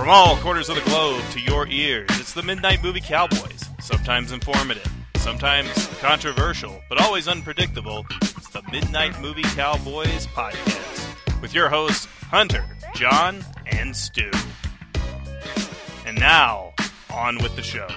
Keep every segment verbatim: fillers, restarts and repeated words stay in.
From all corners of the globe to your ears, it's the Midnight Movie Cowboys. Sometimes informative, sometimes controversial, but always unpredictable. It's the Midnight Movie Cowboys podcast with your hosts, Hunter, John, and Stu. And now, on with the show.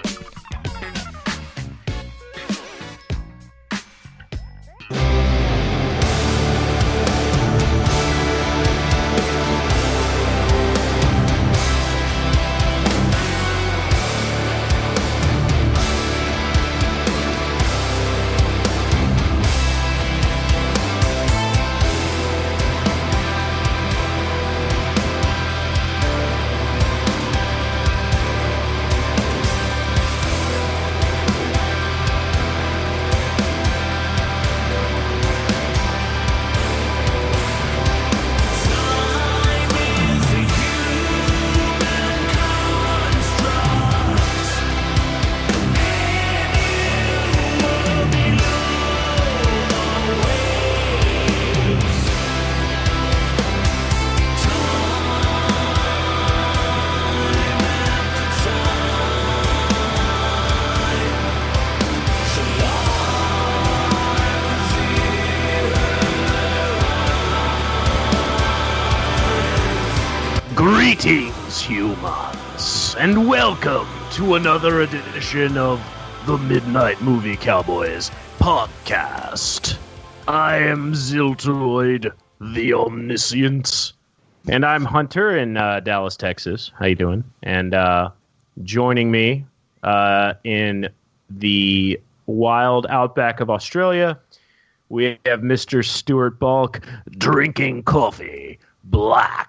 Greetings, humans, and welcome to another edition of the Midnight Movie Cowboys podcast. I am Ziltoid, the Omniscient. And I'm Hunter in uh, Dallas, Texas. How you doing? And uh, joining me uh, in the wild outback of Australia, we have Mister Stuart Balk, drinking coffee black.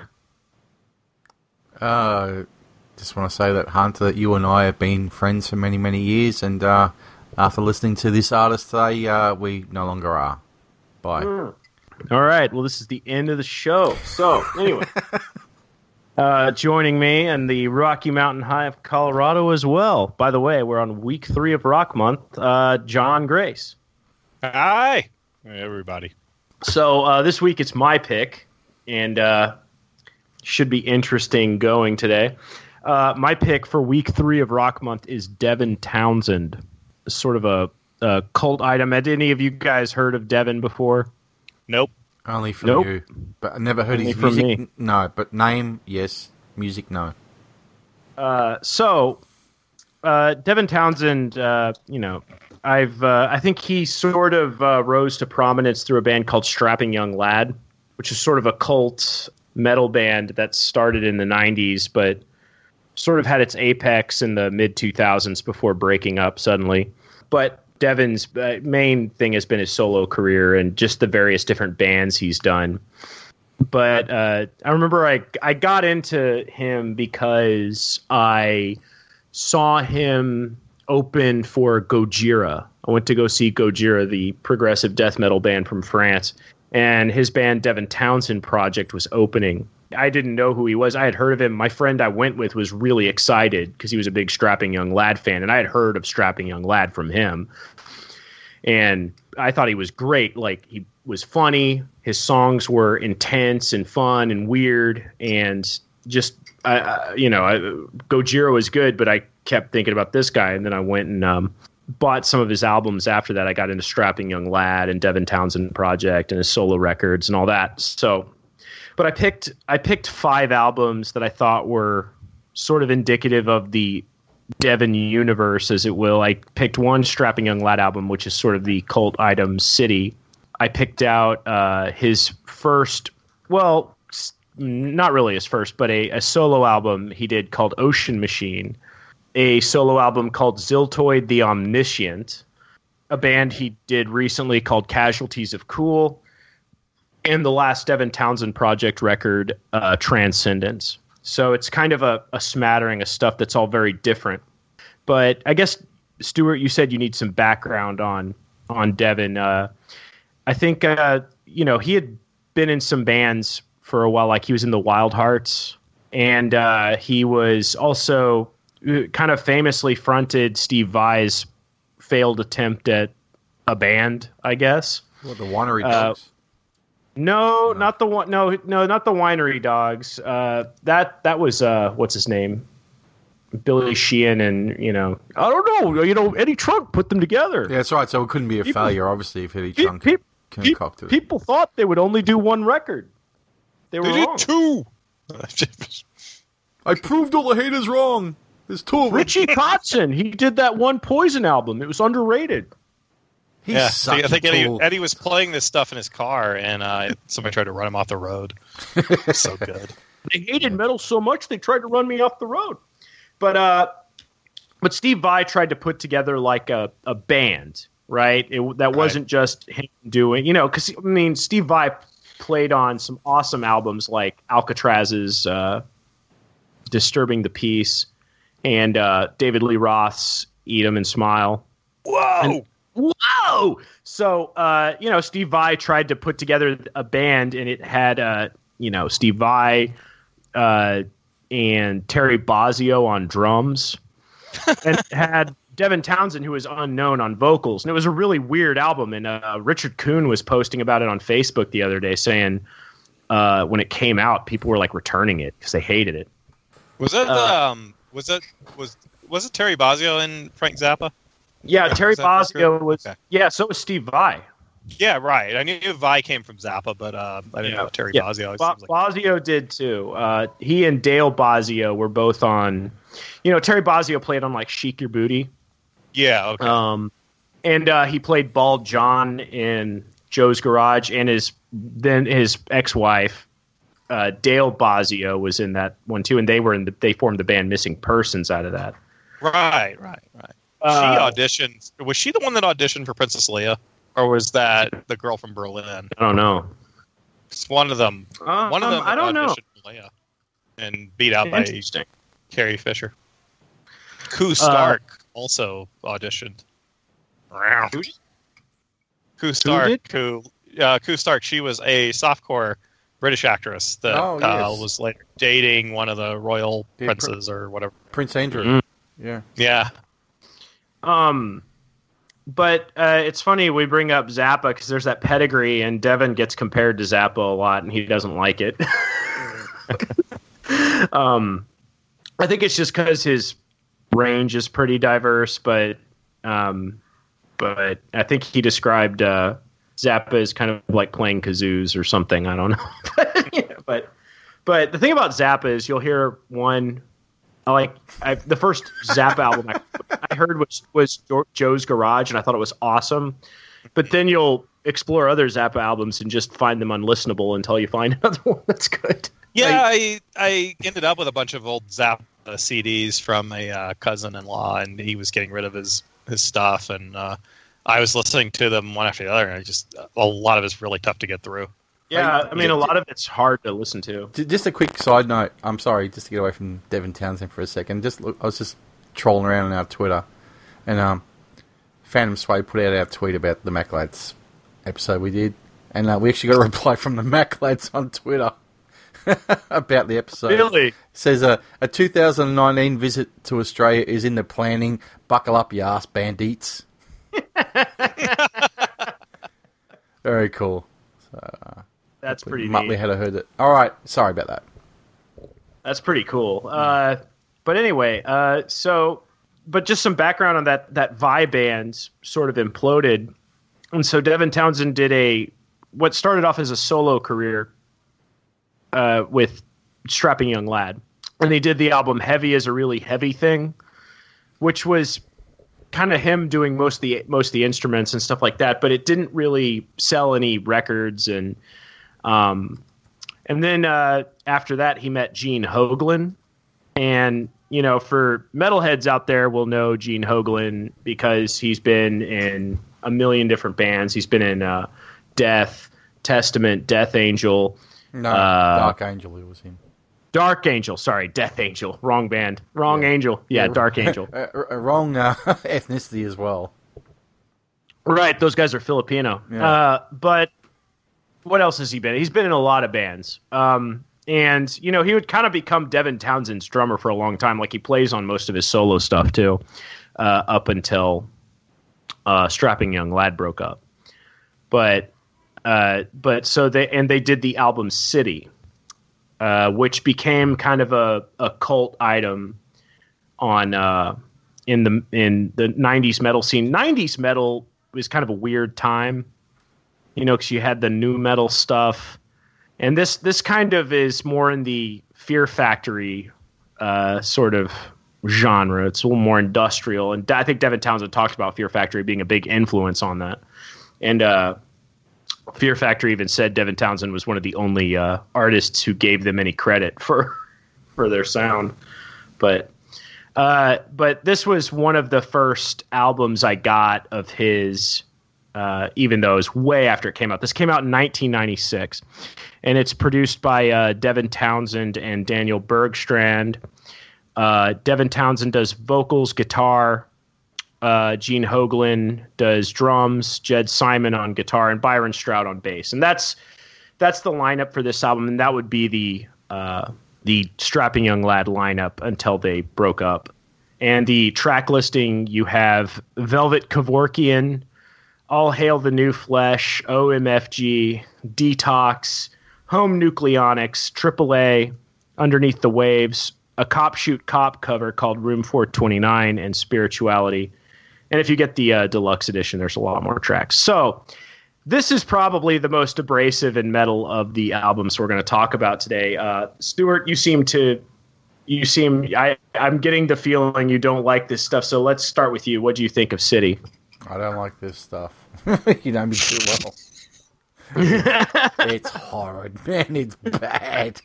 Uh, just want to say that, Hunter, that you and I have been friends for many, many years, and uh, after listening to this artist today, uh, we no longer are. Bye. Mm. All right. Well, this is the end of the show. So, anyway, uh, joining me in the Rocky Mountain High of Colorado as well. By the way, we're on week three of Rock Month. Uh, John Grace. Hi, everybody. So uh, this week it's my pick, and uh, should be interesting going today. Uh, my pick for week three of Rock Month is Devin Townsend, sort of a, a cult item. Had any of you guys heard of Devin before? Nope. Only from Nope. you. But I never heard Only his from music. me. No, but name, yes. Music, no. Uh, so, uh, Devin Townsend, uh, you know, I've uh, I think he sort of uh, rose to prominence through a band called Strapping Young Lad, which is sort of a cult metal band that started in the nineties, but sort of had its apex in the mid two thousands before breaking up suddenly. But Devin's uh, main thing has been his solo career and just the various different bands he's done. But uh, I remember I I got into him because I saw him open for Gojira. I went to go see Gojira, the progressive death metal band from France, and his band Devin Townsend Project was opening. I didn't know who he was. I had heard of him. My friend I went with was really excited because he was a big Strapping Young Lad fan, and I had heard of Strapping Young Lad from him. And I thought he was great. Like, he was funny. His songs were intense and fun and weird, and just, uh, you know, I, Gojira was good, but I kept thinking about this guy, and then I went and um, bought some of his albums after that. I got into Strapping Young Lad and Devin Townsend Project and his solo records and all that. So, but I picked I picked five albums that I thought were sort of indicative of the Devin universe, as it will. I picked one Strapping Young Lad album, which is sort of the cult item City. I picked out uh, his first, well, not really his first, but a, a solo album he did called Ocean Machine, a solo album called Ziltoid the Omniscient, a band he did recently called Casualties of Cool, and the last Devin Townsend Project record, uh, Transcendence. So it's kind of a, a smattering of stuff that's all very different. But I guess, Stuart, you said you need some background on on Devin. Uh, I think, uh, you know, he had been in some bands for a while, like he was in the Wild Hearts, and uh, he was also kind of famously fronted Steve Vai's failed attempt at a band, I guess. What, the Winery Uh, Dogs? No, no, not the one. No, no, not the Winery Dogs. Uh, that that was uh, what's his name? Billy Sheehan, and you know, I don't know. You know, Eddie Trunk put them together. Yeah, that's right. So it couldn't be a people, failure, obviously, if Eddie pe- Trunk pe- concocted pe- it. People thought they would only do one record. They were They wrong. did two. I proved all the haters wrong. There's two of them. Richie Kotzen, he did that one Poison album. It was underrated. He's Yeah, such I think a Eddie, tool. Eddie was playing this stuff in his car, and uh, somebody tried to run him off the road. So good. They hated metal so much they tried to run me off the road. But uh, but Steve Vai tried to put together like a, a band, right? It, that wasn't just him doing, you know, because I mean, Steve Vai played on some awesome albums like Alcatraz's uh, "Disturbing the Peace" and uh, David Lee Roth's "Eat 'Em and Smile." Whoa! And, whoa! So, uh, you know, Steve Vai tried to put together a band, and it had, uh, you know, Steve Vai uh, and Terry Bozzio on drums, and it had Devin Townsend, who was unknown, on vocals. And it was a really weird album. And uh, Richard Kuhn was posting about it on Facebook the other day, saying uh, when it came out, people were like returning it because they hated it. Was it uh, um? Was it was was it Terry Bozzio and Frank Zappa? Yeah, Terry Is that Bozzio accurate? was. Okay. Yeah, so was Steve Vai. Yeah, right. I knew Vi came from Zappa, but uh, I didn't know Terry Yeah. Bozzio. It Bo- seems like- Bozzio did too. Uh, he and Dale Bozzio were both on. You know, Terry Bozzio played on like "Chic Your Booty," yeah. Okay. um, and uh, he played Bald John in Joe's Garage, and his then his ex-wife uh, Dale Bozzio was in that one too, and they were in the, they formed the band Missing Persons out of that. right. Right. Right. Uh, she auditioned. Was she the one that auditioned for Princess Leia, or was that the girl from Berlin? I don't know. It's one of them. Um, One of them. I don't know. auditioned for Leia and beat out by Interesting. Carrie Fisher. Koo Stark also auditioned. Who- Koo Stark. did? Koo, uh, Koo Stark. She was a softcore British actress that Oh, uh, yes. was later dating one of the royal Yeah, princes or whatever. Prince Andrew. Mm. Yeah. Yeah. Um, but uh, it's funny we bring up Zappa because there's that pedigree, and Devin gets compared to Zappa a lot, and he doesn't like it. um, I think it's just because his range is pretty diverse, but um, but I think he described uh, Zappa as kind of like playing kazoos or something. I don't know, but, yeah, but but the thing about Zappa is you'll hear one. I like I, the first Zappa album I, I heard was was Joe's Garage, and I thought it was awesome. But then you'll explore other Zappa albums and just find them unlistenable until you find another one that's good. Yeah, I I ended up with a bunch of old Zappa C Ds from a uh, cousin-in-law, and he was getting rid of his, his stuff, and uh, I was listening to them one after the other, and I just a lot of it's really tough to get through. Yeah, I mean, a lot of it's hard to listen to. J- Just a quick side note. I'm sorry, just to get away from Devin Townsend for a second. Just look, I was just trolling around on our Twitter, and um, Phantom Sway put out our tweet about the Mac Lads episode we did, and uh, we actually got a reply from the Mac Lads on Twitter about the episode. Really? Says uh, a two thousand nineteen visit to Australia is in the planning. Buckle up, you ass bandits. Very cool. So, uh, That's pretty Muttley neat. had heard it. All right, sorry about that. That's pretty cool. Uh, but anyway, uh, so, but just some background on that, that Vi band sort of imploded. And so Devin Townsend did a, what started off as a solo career uh, with Strapping Young Lad. And he did the album Heavy Is a Really Heavy Thing, which was kind of him doing most of the most of the instruments and stuff like that, but it didn't really sell any records. And um, and then uh, after that, he met Gene Hoglan, and you know, for metalheads out there, will know Gene Hoglan because he's been in a million different bands. He's been in uh, Death, Testament, Death Angel, No, Uh, Dark Angel, it was him. Dark Angel. Sorry, Death Angel. Wrong band. Wrong Yeah. Angel. Yeah, Yeah. Dark Angel. Uh, uh, wrong uh, ethnicity as well. Right, those guys are Filipino. Yeah. Uh, but what else has he been? He's been in a lot of bands. Um, and, you know, he would kind of become Devin Townsend's drummer for a long time. Like, he plays on most of his solo stuff, too, uh, up until uh, Strapping Young Lad broke up. But Uh, but so they and they did the album City, uh, which became kind of a, a cult item on uh, in the in the nineties metal scene. nineties metal was kind of a weird time, you know, because you had the new metal stuff, and this this kind of is more in the Fear Factory uh, sort of genre. It's a little more industrial, and I think Devin Townsend talked about Fear Factory being a big influence on that. And uh, Fear Factory even said Devin Townsend was one of the only uh, artists who gave them any credit for for their sound. But uh, but this was one of the first albums I got of his, uh, even though it was way after it came out. This came out in nineteen ninety-six, and it's produced by uh, Devin Townsend and Daniel Bergstrand. Uh, Devin Townsend does vocals, guitar. Uh, Gene Hoglan does drums, Jed Simon on guitar, and Byron Stroud on bass. And that's that's the lineup for this album, and that would be the uh, the Strapping Young Lad lineup until they broke up. And the track listing, you have Velvet Kevorkian, All Hail the New Flesh, O M F G, Detox, Home Nucleonics, triple A, Underneath the Waves, a Cop Shoot Cop cover called Room four twenty-nine, and Spirituality. And if you get the uh, deluxe edition, there's a lot more tracks. So this is probably the most abrasive and metal of the albums we're going to talk about today. Uh, Stuart, you seem to, you seem, I, I'm getting the feeling you don't like this stuff. So let's start with you. What do you think of City? I don't like this stuff. You know me too well. It's horrid, man. It's bad.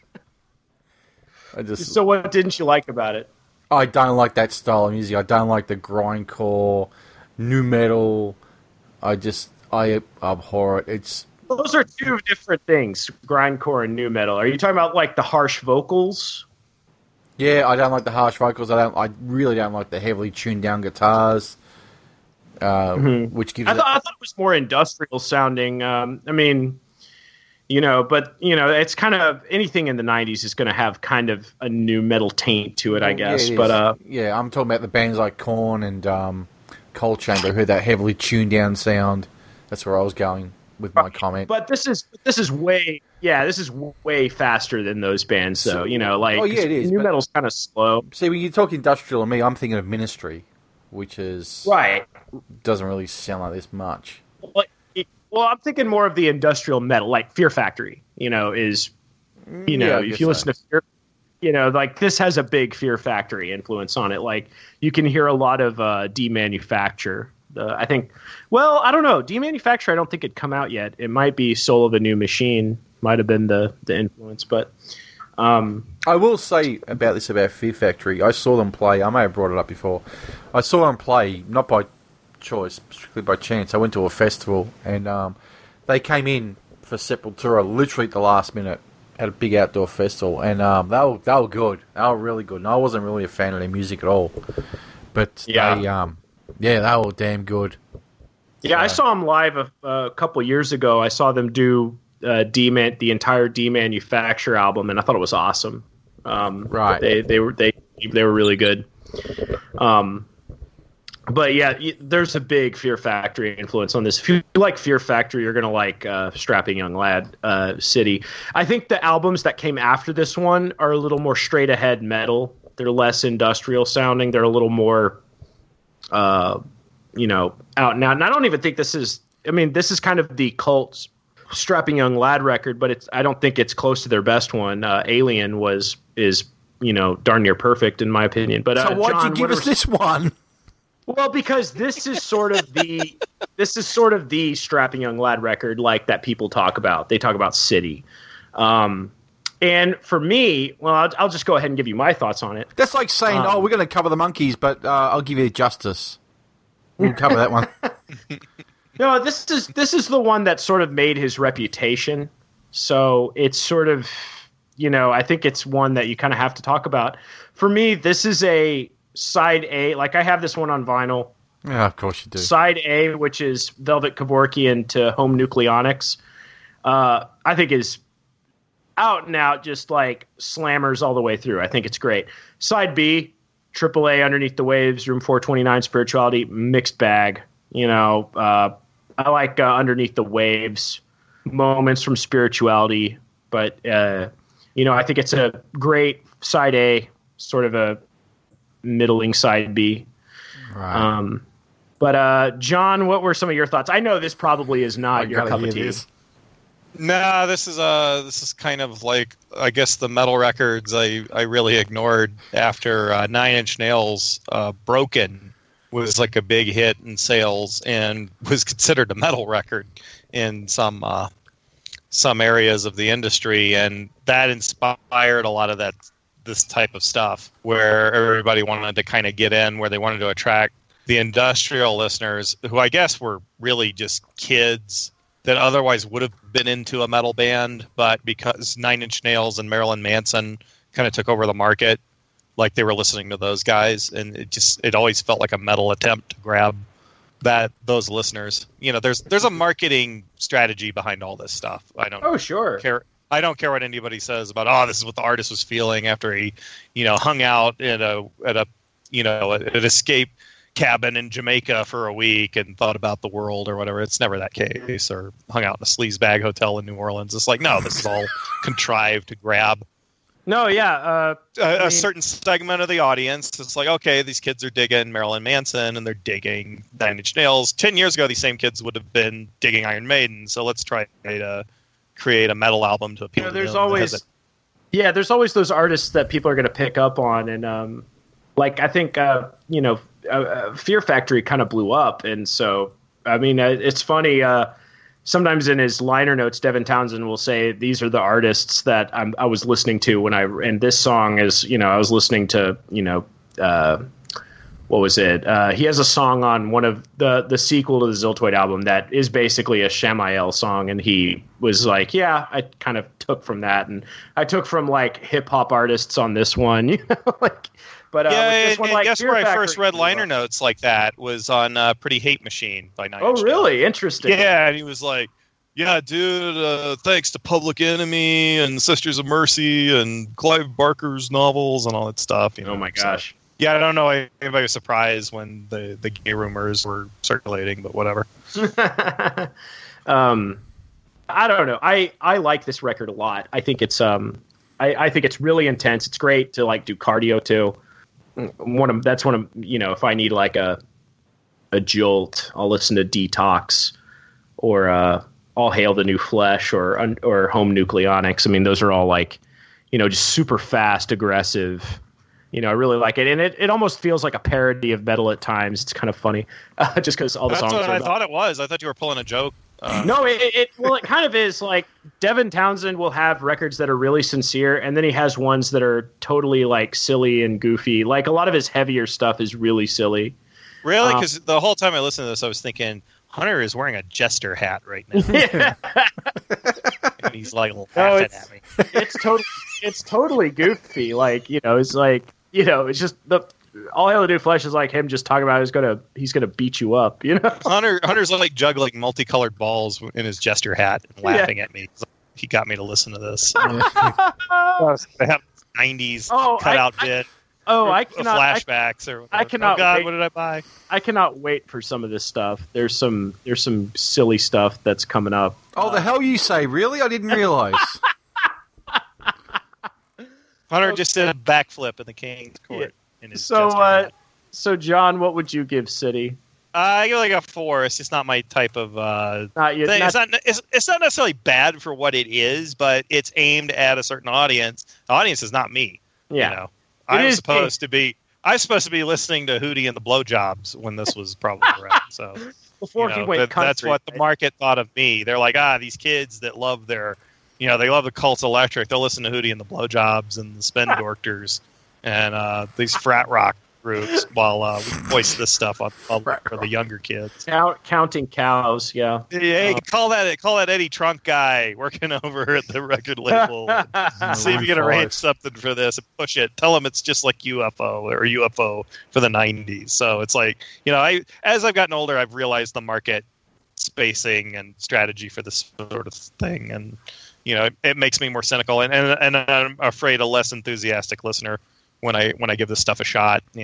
I just. So what didn't you like about it? I don't like that style of music. I don't like the grindcore, new metal. I just, I abhor it. It's Those are two different things, grindcore and new metal. Are you talking about like the harsh vocals? Yeah, I don't like the harsh vocals. I don't. I really don't like the heavily tuned down guitars, uh, mm-hmm. which gives. I, th- it... I thought it was more industrial sounding. Um, I mean. You know, but, you know, it's kind of anything in the nineties is going to have kind of a new metal taint to it, I guess. Yeah, but uh, yeah, I'm talking about the bands like Korn and um, Cold Chamber, who had that heavily tuned down sound. That's where I was going with my comment. But this is this is way, yeah, this is way faster than those bands. So, you know, like, oh, yeah, it is, new metal's kind of slow. See, when you talk industrial to me, I'm thinking of Ministry, which is right. Doesn't really sound like this much. Well, Well, I'm thinking more of the industrial metal, like Fear Factory, you know, is, you know, yeah, if you listen so. to Fear, you know, like this has a big Fear Factory influence on it. Like you can hear a lot of uh, Demanufacture. The, I think, well, I don't know. Demanufacture, I don't think it'd come out yet. It might be Soul of a New Machine, might have been the, the influence. But um, I will say about this about Fear Factory. I saw them play. I may have brought it up before. I saw them play, not by choice, strictly by chance. I went to a festival and um, they came in for Sepultura literally at the last minute at a big outdoor festival, and um, they were they were good. They were really good. And I wasn't really a fan of their music at all, but yeah, they, um, yeah, they were damn good. Yeah, so. I saw them live a, a couple years ago. I saw them do uh, D-Man, the entire Demanufacture album, and I thought it was awesome. Um, right? They they were they they were really good. Um. But yeah, there's a big Fear Factory influence on this. If you like Fear Factory, you're going to like uh, Strapping Young Lad, uh, City. I think the albums that came after this one are a little more straight ahead metal. They're less industrial sounding. They're a little more, uh, you know, out and out. And I don't even think this is, I mean, this is kind of the cult Strapping Young Lad record, but it's, I don't think it's close to their best one. Uh, Alien was, is, you know, darn near perfect in my opinion. But uh, so why'd John, you give us this one? Well, because this is sort of the this is sort of the Strapping Young Lad record, like that people talk about. They talk about City, um, and for me, well, I'll, I'll just go ahead and give you my thoughts on it. That's like saying, um, "Oh, we're going to cover the Monkees, but uh, I'll give you Justice. We'll cover that one." No, this is this is the one that sort of made his reputation. So it's sort of, you know, I think it's one that you kind of have to talk about. For me, this is a side A, like I have this one on vinyl. Yeah, of course you do. Side A, which is Velvet Kevorkian to Home Nucleonics, uh, I think is out and out, just like slammers all the way through. I think it's great. Side B, triple A, Underneath the Waves, Room four twenty-nine, Spirituality, mixed bag. You know, uh, I like uh, Underneath the Waves. moments from spirituality, but uh, you know, I think it's a great side A, sort of a middling side B. Right. Um, but uh, John, what were some of your thoughts? I know this probably is not I your gotta cup hear of tea. this. No, this is uh this is kind of like, I guess, the metal records I, I really ignored after uh, Nine Inch Nails. uh, Broken was like a big hit in sales and was considered a metal record in some uh, some areas of the industry, and that inspired a lot of that this type of stuff where everybody wanted to kind of get in, where they wanted to attract the industrial listeners who I guess were really just kids that otherwise would have been into a metal band, but because Nine Inch Nails and Marilyn Manson kind of took over the market, like they were listening to those guys, and it just it always felt like a metal attempt to grab that those listeners. You know, there's there's a marketing strategy behind all this stuff. I don't Oh, sure. care. I don't care what anybody says about, oh, this is what the artist was feeling after he, you know, hung out at a at a you know an escape cabin in Jamaica for a week and thought about the world or whatever. It's never that case. Or hung out in a sleazebag hotel in New Orleans. It's like, no, this is all contrived to grab No, yeah. Uh, a, I a mean- certain segment of the audience. It's like, okay, these kids are digging Marilyn Manson and they're digging Nine Inch Nails. Ten years ago, these same kids would have been digging Iron Maiden. So let's try to create a metal album to you appeal know, to there's them that has always, a- yeah, there's always those artists that people are going to pick up on, and um, like I think uh, you know, uh, uh, Fear Factory kind of blew up, and so I mean, uh, it's funny. Uh, sometimes in his liner notes, Devin Townsend will say, "These are the artists that I'm, I was listening to when I." And this song is, you know, I was listening to, you know, uh, what was it? Uh, he has a song on one of the the sequel to the Ziltoid album that is basically a Shamael song, and he was like, "Yeah, I kind of took from that, and I took from like hip hop artists on this one, you know, like." But uh, yeah, with this and, one, and like, guess Fear where I Factory first read blew up. liner notes like that was on uh, Pretty Hate Machine by Nine Oh, Inch Nails. really? Interesting. Yeah, and he was like, yeah, dude, uh, thanks to Public Enemy and Sisters of Mercy and Clive Barker's novels and all that stuff. You know, Oh my so- gosh. yeah, I don't know if anybody was surprised when the, the gay rumors were circulating, but whatever. um, I don't know. I, I like this record a lot. I think it's um, I, I think it's really intense. It's great to like do cardio to. One of that's one of you know if I need like a a jolt, I'll listen to Detox or uh, All Hail the New Flesh or or Home Nucleonics. I mean, those are all like you know just super fast, aggressive. You know, I really like it, and it, it almost feels like a parody of metal at times. It's kind of funny, uh, just because all the That's songs. what are I about- thought it was. I thought you were pulling a joke. Uh, No, it, it well, it kind of is. Like Devin Townsend will have records that are really sincere, and then he has ones that are totally like silly and goofy. Like a lot of his heavier stuff is really silly. Really? Uh, Because the whole time I listened to this, I was thinking, Hunter is wearing a jester hat right now. Yeah, And he's like laughing it's- at me. it's totally it's totally goofy. Like you know, it's like you know, it's just the All Hail the New Flesh is like him just talking about he's gonna he's gonna beat you up. You know. Hunter Hunter's like juggling multicolored balls in his jester hat and laughing at me. He got me to listen to this. They have nineties Oh, I- cutout I- bit, Oh, I or cannot. I, flashbacks, or I cannot Oh God, wait. what did I buy? I cannot wait for some of this stuff. There's some there's some silly stuff that's coming up. Oh, the hell you say? Really? I didn't realise. Hunter just did a backflip in the King's Court in his So, jester uh, hat. so John, what would you give City? Uh, I give it like a four. It's just not my type of uh, Not yet. thing. Not, It's not. It's, it's not necessarily bad for what it is, but it's aimed at a certain audience. The audience is not me. yeah. You know, I It was is- supposed to be. I was supposed to be listening to Hootie and the Blowjobs when this was probably around. So Before you he know, went that- country. that's what the market thought of me. They're like, ah, these kids that love their, you know, they love the Cults Electric. They'll listen to Hootie and the Blowjobs and the Spin Doctors and uh, these frat rock groups while uh, we voice this stuff on, on for the younger kids. Count, counting cows. Yeah. Hey, Uh, call that call that Eddie Trunk guy working over at the record label. See if you can Five. arrange something for this and push it. Tell them it's just like U F O or U F O for the nineties. So it's like, you know, I as I've gotten older, I've realized the market spacing and strategy for this sort of thing, and you know, it, it makes me more cynical, and, and and I'm afraid a less enthusiastic listener when I when I give this stuff a shot. You know,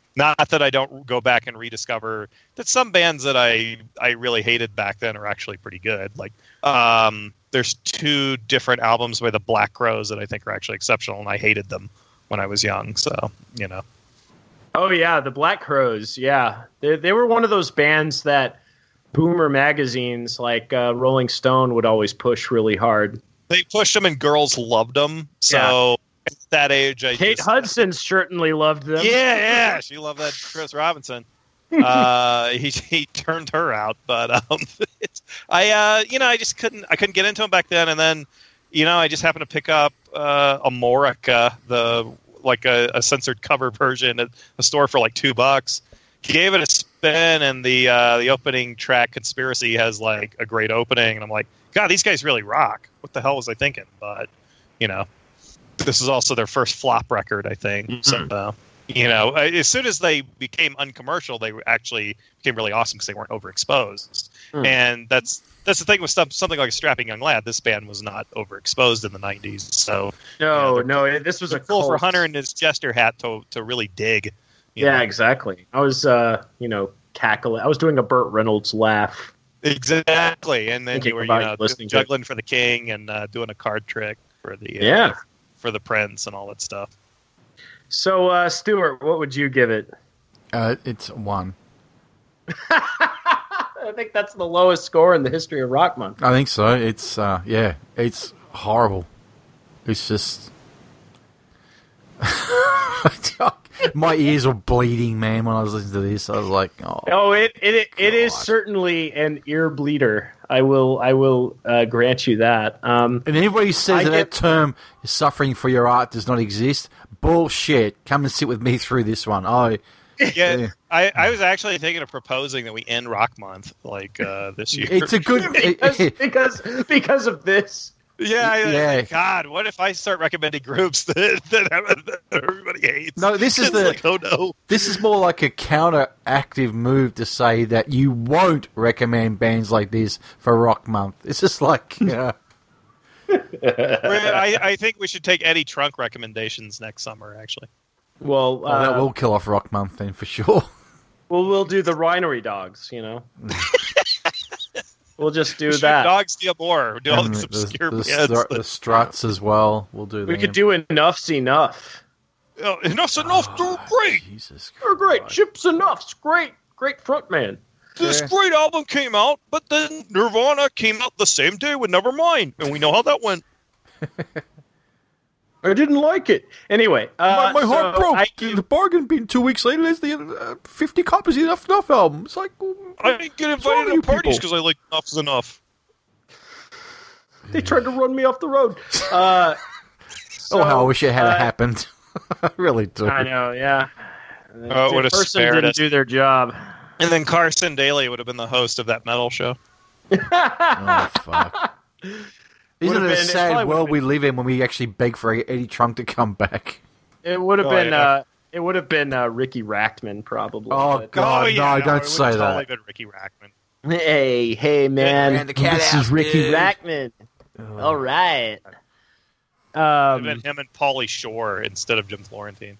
Not that I don't go back and rediscover that some bands that I, I really hated back then are actually pretty good. Like, um, there's two different albums by the Black Crowes that I think are actually exceptional, and I hated them when I was young. So, you know. Oh yeah, the Black Crowes. Yeah, they they were one of those bands that boomer magazines like uh, Rolling Stone would always push really hard. They pushed them, and girls loved them. So. Yeah. At that age, I Kate just, Hudson certainly loved them. Yeah, yeah, she loved that Chris Robinson. uh, he he turned her out, but um, it's, I uh, you know I just couldn't I couldn't get into him back then, and then you know I just happened to pick up uh, Amorica, the like a, a censored cover version at a store for like two bucks. Gave it a spin, and the uh, the opening track "Conspiracy" has like a great opening, and I'm like, God, these guys really rock. What the hell was I thinking? But you know. This is also their first flop record, I think. Mm-hmm. So, uh, you know, as soon as they became uncommercial, they actually became really awesome because they weren't overexposed. Mm. And that's that's the thing with stuff, something like a Strapping Young Lad. This band was not overexposed in the nineties. So, no, you know, no, this was a cool cult. for Hunter and his Jester hat to to really dig. Yeah, know? exactly. I was, uh, you know, cackling. I was doing a Burt Reynolds laugh. Exactly, and then Thinking you were, you about know, listening juggling for the king and uh, doing a card trick for the uh, yeah. for the prince and all that stuff. So, uh, Stuart, what would you give it? Uh, it's one. I think that's the lowest score in the history of Rock Month. I think so. It's uh, yeah, it's horrible. It's just my ears were bleeding, man, when I was listening to this. I was like, oh, oh it it it is certainly an ear bleeder. I will I will uh, grant you that. Um, and anybody who says I that get... that term "suffering for your art" does not exist, bullshit. Come and sit with me through this one. Oh, yeah, yeah. I, I was actually thinking of proposing that we end Rock Month like uh, this year. It's a good because, because because of this. Yeah, I, yeah. Like, God, what if I start recommending groups that, that, that everybody hates? No, this is the. Like, oh no, this is more like a counteractive move to say that you won't recommend bands like this for Rock Month. It's just like. Uh... I, I think we should take Eddie Trunk recommendations next summer. Actually, well, oh, uh, that will kill off Rock Month then for sure. Well, we'll do the Winery Dogs. You know. We'll just do we that. Dogs D'Amour. Do all And these the, obscure the, bands. the, the Struts as well. We'll do that. We could do Enough's Enough. Oh, Enough's Enough. Oh, They're great. Jesus They're great. Christ. Chip's Enough's great. Great frontman. This Yeah. great album came out, but then Nirvana came out the same day with Nevermind, and we know how that went. I didn't like it. Anyway, uh, my, my heart so broke. I the give, bargain bin two weeks later. There's the uh, fifty copies of Enough Enough album. It's like I didn't get what's wrong invited with to you parties people? because I like Enough's Enough. they tried to run me off the road. Uh, so, oh, how I wish it had uh, happened. I really do. I know, yeah. Oh, it the would've person spared didn't us. do their job. And then Carson Daly would have been the host of that metal show. Oh, fuck. Isn't Would've it a been- it sad probably world would've we live in when we actually beg for Eddie Trunk to come back? It would have Oh, been. yeah. Uh, it would have been uh, Ricky Rackman, probably. Oh, but- God. oh, yeah, no, don't it say would've that. Totally been Ricky Rackman. Hey, hey, man! ran the cat this out, is Ricky dude. Rackman. Oh. All right. It would have Um, been him and Pauly Shore instead of Jim Florentine.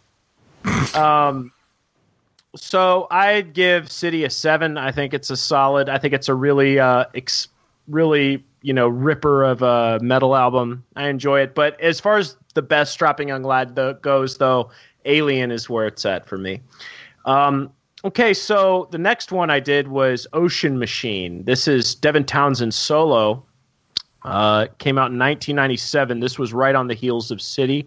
um, so I'd give City a seven. I think it's a solid. I think it's a really, uh, ex- really, you know, ripper of a metal album. I enjoy it. But as far as the best Strapping Young Lad th- goes, though, Alien is where it's at for me. Um, okay, so the next one I did was Ocean Machine. This is Devin Townsend solo. Uh, came out in nineteen ninety-seven. This was right on the heels of City.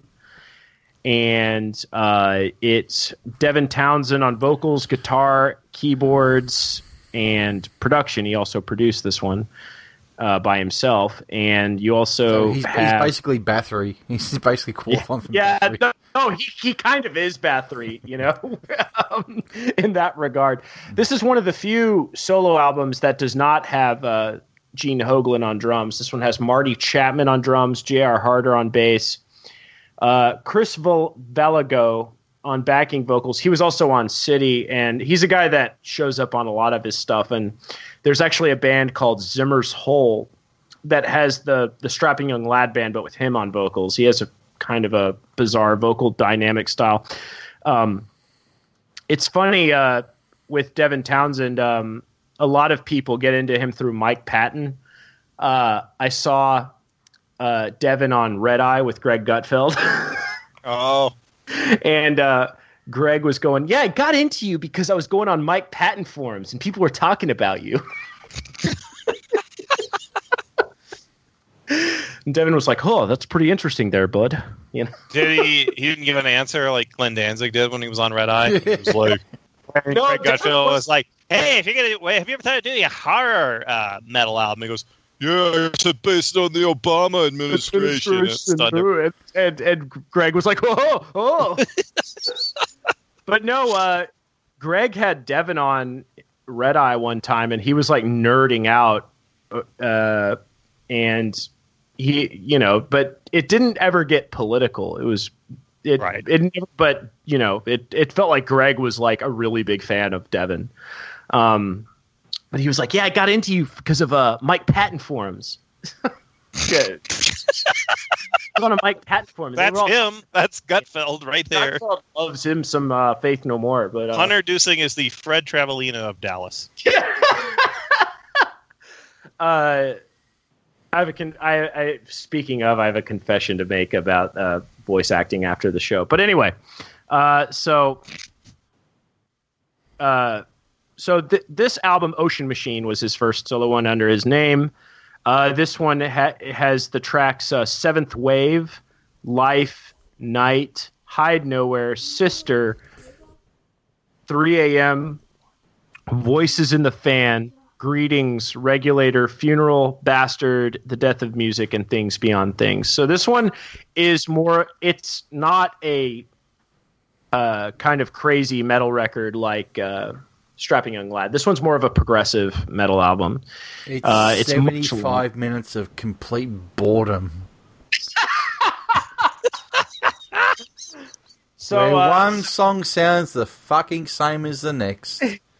And uh, it's Devin Townsend on vocals, guitar, keyboards, and production. He also produced this one uh, by himself. And you also So he's, have... he's basically Bathory. He's basically qualifying from Yeah, Bathory. no, no, he, he kind of is Bathory, you know, um, in that regard. This is one of the few solo albums that does not have uh, Gene Hoglan on drums. This one has Marty Chapman on drums, J R. Harder on bass, uh, Chris Val- Valago on backing vocals. He was also on City, and he's a guy that shows up on a lot of his stuff. And there's actually a band called Zimmer's Hole that has the the Strapping Young Lad band, but with him on vocals. He has a kind of a bizarre vocal dynamic style. Um, it's funny uh, with Devin Townsend. Um, a lot of people get into him through Mike Patton. Uh, I saw uh, Devin on Red Eye with Greg Gutfeld. Oh, and uh, Greg was going, yeah, I got into you because I was going on Mike Patton forums and people were talking about you. And Devin was like, oh, that's pretty interesting there, bud. You know? did he? He didn't give an answer like Glenn Danzig did when he was on Red Eye. He was like, No, Greg Devin Gutfeld was- was like, "Hey, if you're gonna, wait, have you ever thought of doing a horror uh, metal album?" He goes, "Yeah, it's based on the Obama administration." It stunned him. and, and, and Greg was like, oh, oh. But no, uh, Greg had Devin on Red Eye one time, and he was like nerding out. Uh, and he, you know, but it didn't ever get political. It was, it, Right. it never, but, you know, it, it felt like Greg was like a really big fan of Devin. Um, but he was like, yeah, I got into you because of uh, Mike Patton forums. Good. On a Mike Patton forum. That's him. That's Gutfeld right there. Gutfeld loves him some uh, Faith No More. But uh, Hunter Dusing is the Fred Travalino of Dallas. uh, I have a con- I, I speaking of, I have a confession to make about uh, voice acting after the show. But anyway, uh, so uh, so th- this album, Ocean Machine, was his first solo one under his name. Uh, this one ha- has the tracks uh, Seventh Wave, Life, Night, Hide Nowhere, Sister, three a.m., Voices in the Fan, Greetings, Regulator, Funeral, Bastard, The Death of Music, and Things Beyond Things. So this one is more, it's not a uh, kind of crazy metal record like uh, Strapping Young Lad. This one's more of a progressive metal album. It's, Uh, it's much seventy-five minutes of complete boredom. So where uh, one song sounds the fucking same as the next.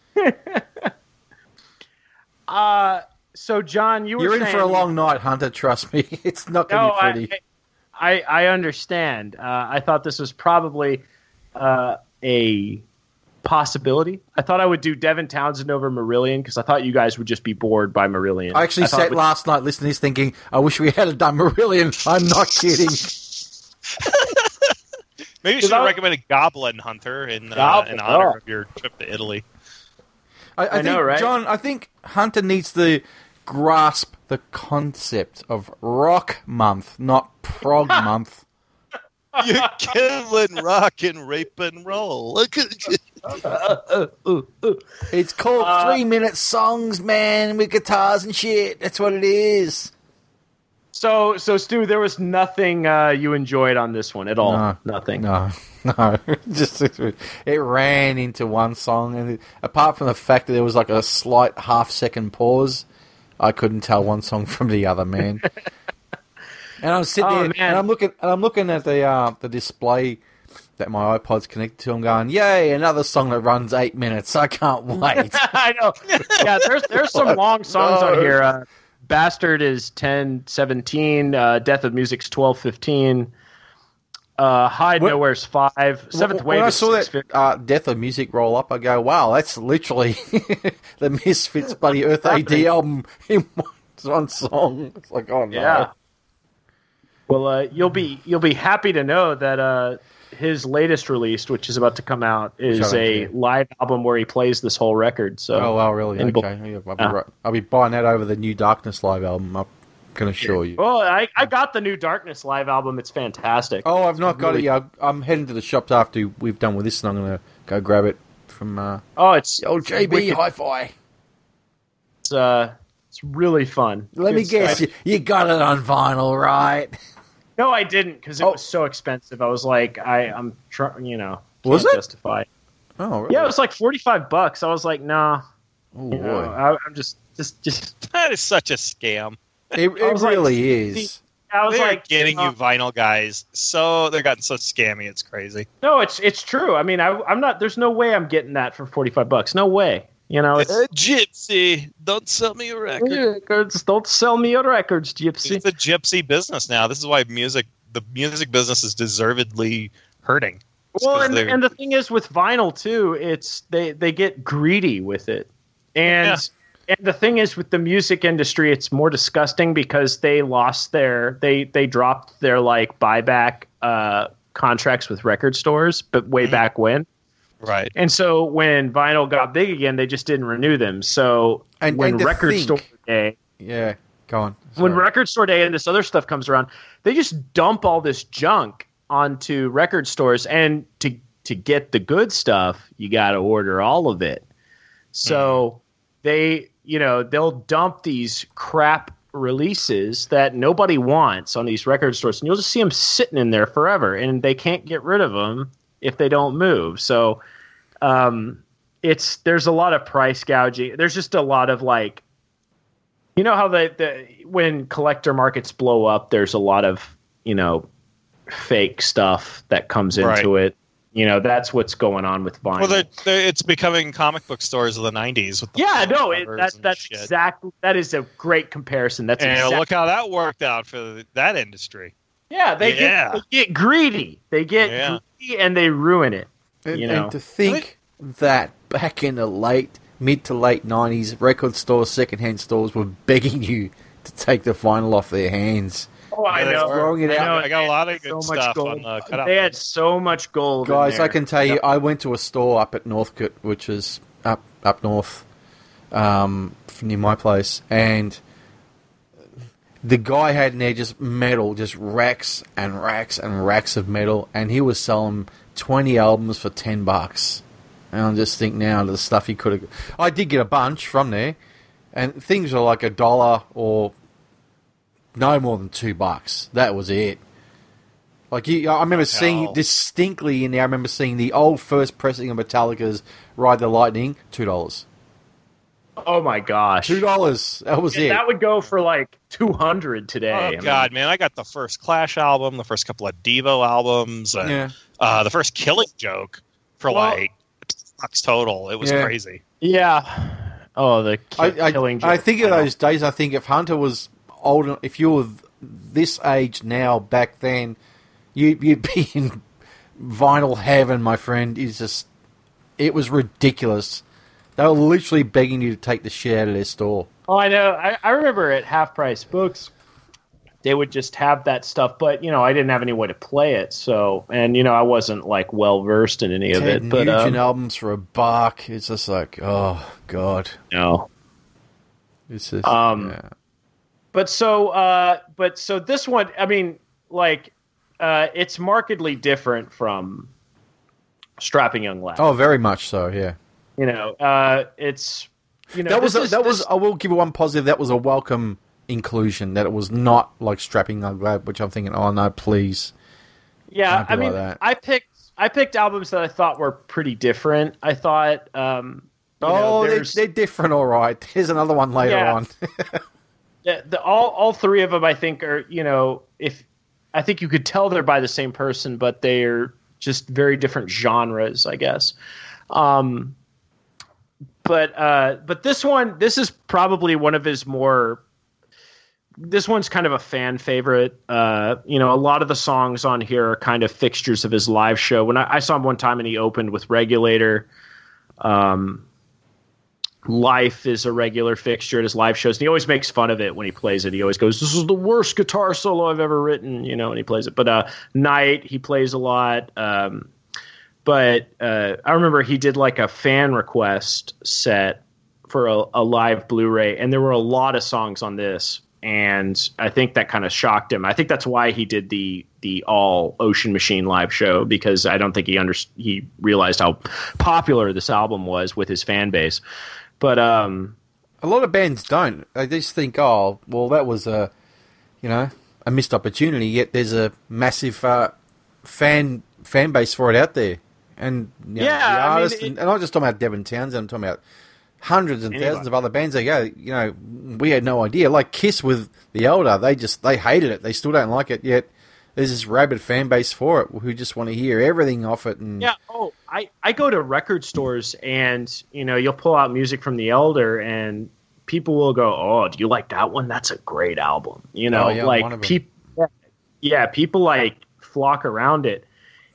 uh, so John, you were You're in saying, for a long night, Hunter. Trust me, it's not going No, to be pretty. I, I, I understand. Uh, I thought this was probably uh, a possibility. I thought I would do Devin Townsend over Marillion because I thought you guys would just be bored by Marillion. I actually I thought sat it would- last night listening to this thinking, I wish we had done Marillion. I'm not kidding. Maybe you should I- have recommended Goblin Hunter in uh, Goblin, in honor oh. of your trip to Italy. I, I, I think, know, right? John, I think Hunter needs to grasp the concept of Rock Month, not Prog Month. You're killing rock and rape and roll. Look at you. Uh, uh, uh. It's called Uh, three minute songs, man, with guitars and shit. That's what it is. So, so Stu, there was nothing uh, you enjoyed on this one at all. No. Nothing. No, no. Just it ran into one song, and it, apart from the fact that there was like a slight half second pause, I couldn't tell one song from the other, man. And I'm sitting Oh, there, man. and I'm looking, and I'm looking at the uh, the display that my iPod's connected to. I'm going, yay, another song that runs eight minutes. I can't wait. I know. Yeah, there's there's some long songs on here. Uh, Bastard is ten seventeen. Uh, Death of Music's twelve fifteen. Uh, Hide When- Nowhere's five. Seventh when Wave I is saw six that fifty. uh, Death of Music roll up, I go, wow, that's literally the Misfits bloody Earth A D album in one, one song. It's like, oh no. Yeah. Well, uh, you'll be you'll be happy to know that uh, his latest release, which is about to come out, is Shut up, a yeah. live album where he plays this whole record. So, Oh, well, really? in Okay. bo- Yeah, I'll, be Yeah. right. I'll be buying that over the New Darkness live album, I can assure you. well, I, I got the New Darkness live album. It's fantastic. Oh, I've not got really- it yet. I'm heading to the shops after we've done with this, and I'm going to go grab it from uh, Oh, it's the old J B wicked. Hi-Fi. It's, uh, it's really fun. Let Good me guess, stuff. you, you got it on vinyl, right? No, I didn't because it Oh. was so expensive. I was like, I, I'm trying, you know, Was can't it? justify it. Oh, really? Yeah, it was like forty-five bucks. I was like, nah, Oh, you boy. know, I, I'm just, just, just. That is such a scam. It, I it was like, really is. I was They're like, getting uh, you vinyl guys. So they're gotten so scammy. It's crazy. No, it's it's true. I mean, I, I'm not. There's no way I'm getting that for forty-five bucks. No way. You know, it's Uh, gypsy, don't sell me a record. records. Don't sell me your records, Gypsy. It's a gypsy business now. This is why music, the music business, is deservedly hurting. Well, and, and the thing is with vinyl too, it's they they get greedy with it, and yeah. and the thing is with the music industry, it's more disgusting because they lost their they they dropped their like buyback uh, contracts with record stores, but way mm-hmm. back when, right? And so when vinyl got big again, they just didn't renew them. So and, when and record think, store day, yeah, go on. Sorry. When record store day and this other stuff comes around, they just dump all this junk onto record stores, and to to get the good stuff, you got to order all of it. So mm. they, you know, they'll dump these crap releases that nobody wants on these record stores, and you'll just see them sitting in there forever, and they can't get rid of them if they don't move. So um, it's there's a lot of price gouging. There's just a lot of like, you know how the, the when collector markets blow up, there's a lot of, you know, fake stuff that comes into right. it. You know, that's what's going on with vinyl. Well, they're, they're, it's becoming comic book stores of the nineties. With the yeah, no, it, that, that's exactly that is a great comparison. That's and exactly, look how that worked out for that industry. Yeah, they yeah. get they get greedy. They get yeah. greedy and they ruin it. And, you know, and to think that back in the late mid to late nineties, record stores, secondhand stores were begging you to take the vinyl off their hands. Oh, I know. Throwing it I, out. know. I got a lot of good so stuff gold. on the cutout. They had so much gold. Guys, in there. I can tell you, yep. I went to a store up at Northcote, which is up up north, um, near my place, and the guy had in there just metal, just racks and racks and racks of metal, and he was selling twenty albums for ten bucks. And I'm just thinking now the stuff he could have. I did get a bunch from there, and things were like a dollar or no more than two bucks. That was it. Like you, I remember seeing distinctly in there. I remember seeing the old first pressing of Metallica's "Ride the Lightning," two dollars. Oh my gosh, two dollars. That was and it. That would go for like two hundred today. Oh I mean, god, man! I got the first Clash album, the first couple of Devo albums, and yeah. uh, the first Killing Joke for well, like bucks total. It was yeah. crazy. Yeah. Oh, the ki- I, I, Killing Joke. I think of those days. I think if Hunter was old, if you were this age now, back then, you, you'd be in vinyl heaven, my friend. It's just, it was ridiculous. They were literally begging you to take the shit out of their store. Oh, I know. I, I remember at Half Price Books, they would just have that stuff, but you know, I didn't have any way to play it. So, and you know, I wasn't like well versed in any of Ted it. But Nugent um, albums for a buck. It's just like, oh god, no. It's just, um, yeah. But so, uh, but so this one, I mean, like, uh, it's markedly different from Strapping Young Lad. Oh, very much so. Yeah. You know, uh, it's you know that was a, is, that this, was. I will give you one positive. That was a welcome inclusion. That it was not like Strapping Young Lad, which I'm thinking, oh no, please. Yeah, I mean, like I picked I picked albums that I thought were pretty different. I thought, um, you oh, know, they're, they're different. All right, here's another one later yeah. on. the, the, all all three of them, I think, are you know, if I think you could tell they're by the same person, but they're just very different genres, I guess. Um, but uh, but this one, this is probably one of his more. This one's kind of a fan favorite. Uh, you know, a lot of the songs on here are kind of fixtures of his live show. When I, I saw him one time and he opened with Regulator. Um, Life is a regular fixture at his live shows. And he always makes fun of it when he plays it. He always goes, "This is the worst guitar solo I've ever written," you know, and he plays it. But uh, Night, he plays a lot. Um, but uh, I remember he did like a fan request set for a, a live Blu-ray, and there were a lot of songs on this. And I think that kind of shocked him. I think that's why he did the the all Ocean Machine live show, because I don't think he under, he realized how popular this album was with his fan base. But um, a lot of bands don't. They just think, oh, well, that was a, you know, a missed opportunity. Yet there's a massive uh, fan fan base for it out there, and you know, yeah, the artists, I mean, it, and I'm not just talking about Devin Townsend. I'm talking about hundreds and anybody. thousands of other bands. They go, you know, we had no idea. Like Kiss with The Elder, they just they hated it. They still don't like it. Yet there's this rabid fan base for it who just want to hear everything off it. And yeah, oh, I, I go to record stores and, you know, you'll pull out music from The Elder and people will go, "Oh, do you like that one? That's a great album." You know, oh, yeah, like people, yeah, people like flock around it.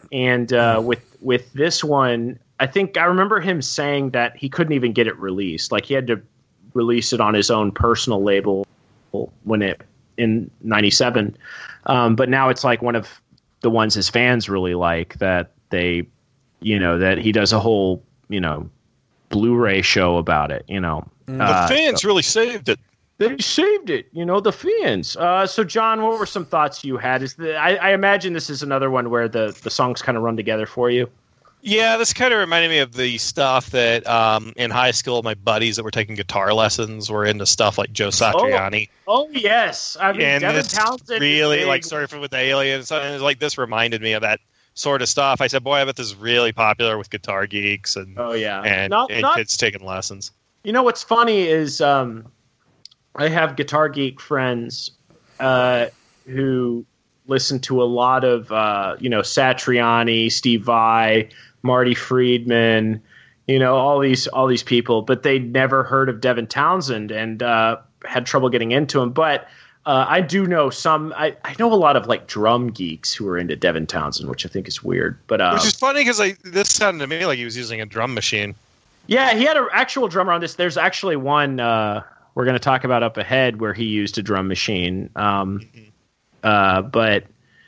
And uh, with with this one, I think I remember him saying that he couldn't even get it released. Like he had to release it on his own personal label when it in ninety-seven. Um, but now it's like one of the ones his fans really like, that they, you know, that he does a whole, you know, Blu-ray show about it, you know. The uh, fans so. really saved it. They saved it, you know, the fans. Uh, so, John, what were some thoughts you had? Is the, I, I imagine this is another one where the, the songs kind of run together for you. Yeah, this kind of reminded me of the stuff that um, in high school, my buddies that were taking guitar lessons were into stuff like Joe Satriani. Oh, oh yes. I mean, and Devin this Townsend. really, like, surfing with the aliens. And it was like, this reminded me of that sort of stuff. I said, boy, I bet this is really popular with guitar geeks and, oh, yeah. and, not, and not, kids taking lessons. You know, what's funny is um, I have guitar geek friends uh, who listen to a lot of, uh, you know, Satriani, Steve Vai, Marty Friedman, you know, all these all these people, but they never heard of Devin Townsend and uh, had trouble getting into him. But uh, I do know some. I, I know a lot of like drum geeks who are into Devin Townsend, which I think is weird. But uh, which is funny because this sounded to me like he was using a drum machine. Yeah, he had an actual drummer on this. There's actually one uh, we're going to talk about up ahead where he used a drum machine. Um, mm-hmm. uh, but.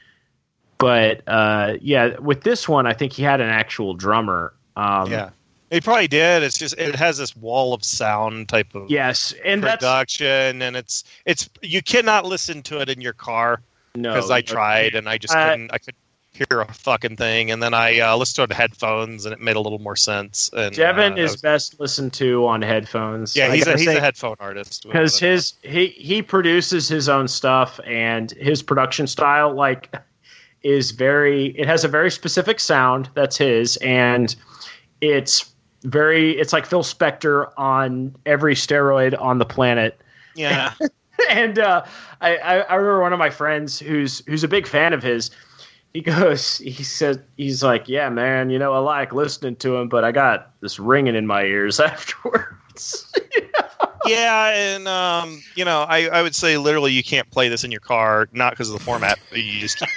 But, uh, yeah, with this one, I think he had an actual drummer. Um, yeah, he probably did. It's just it has this wall of sound type of yes, and production, that's, and it's it's you cannot listen to it in your car. No, because I tried and I just uh, couldn't. I could hear a fucking thing, and then I uh, listened to it in headphones, and it made a little more sense. And Devin uh, is was, best listened to on headphones. Yeah, he's a he's say, a headphone artist because his he he produces his own stuff, and his production style, like. is very it has a very specific sound that's his, and it's very it's like Phil Spector on every steroid on the planet. Yeah. and uh I, I remember one of my friends who's who's a big fan of his, he goes he said he's like, yeah man, you know, I like listening to him, but I got this ringing in my ears afterwards. You know? Yeah, and um you know, I, I would say literally you can't play this in your car, not because of the format, but you just can't.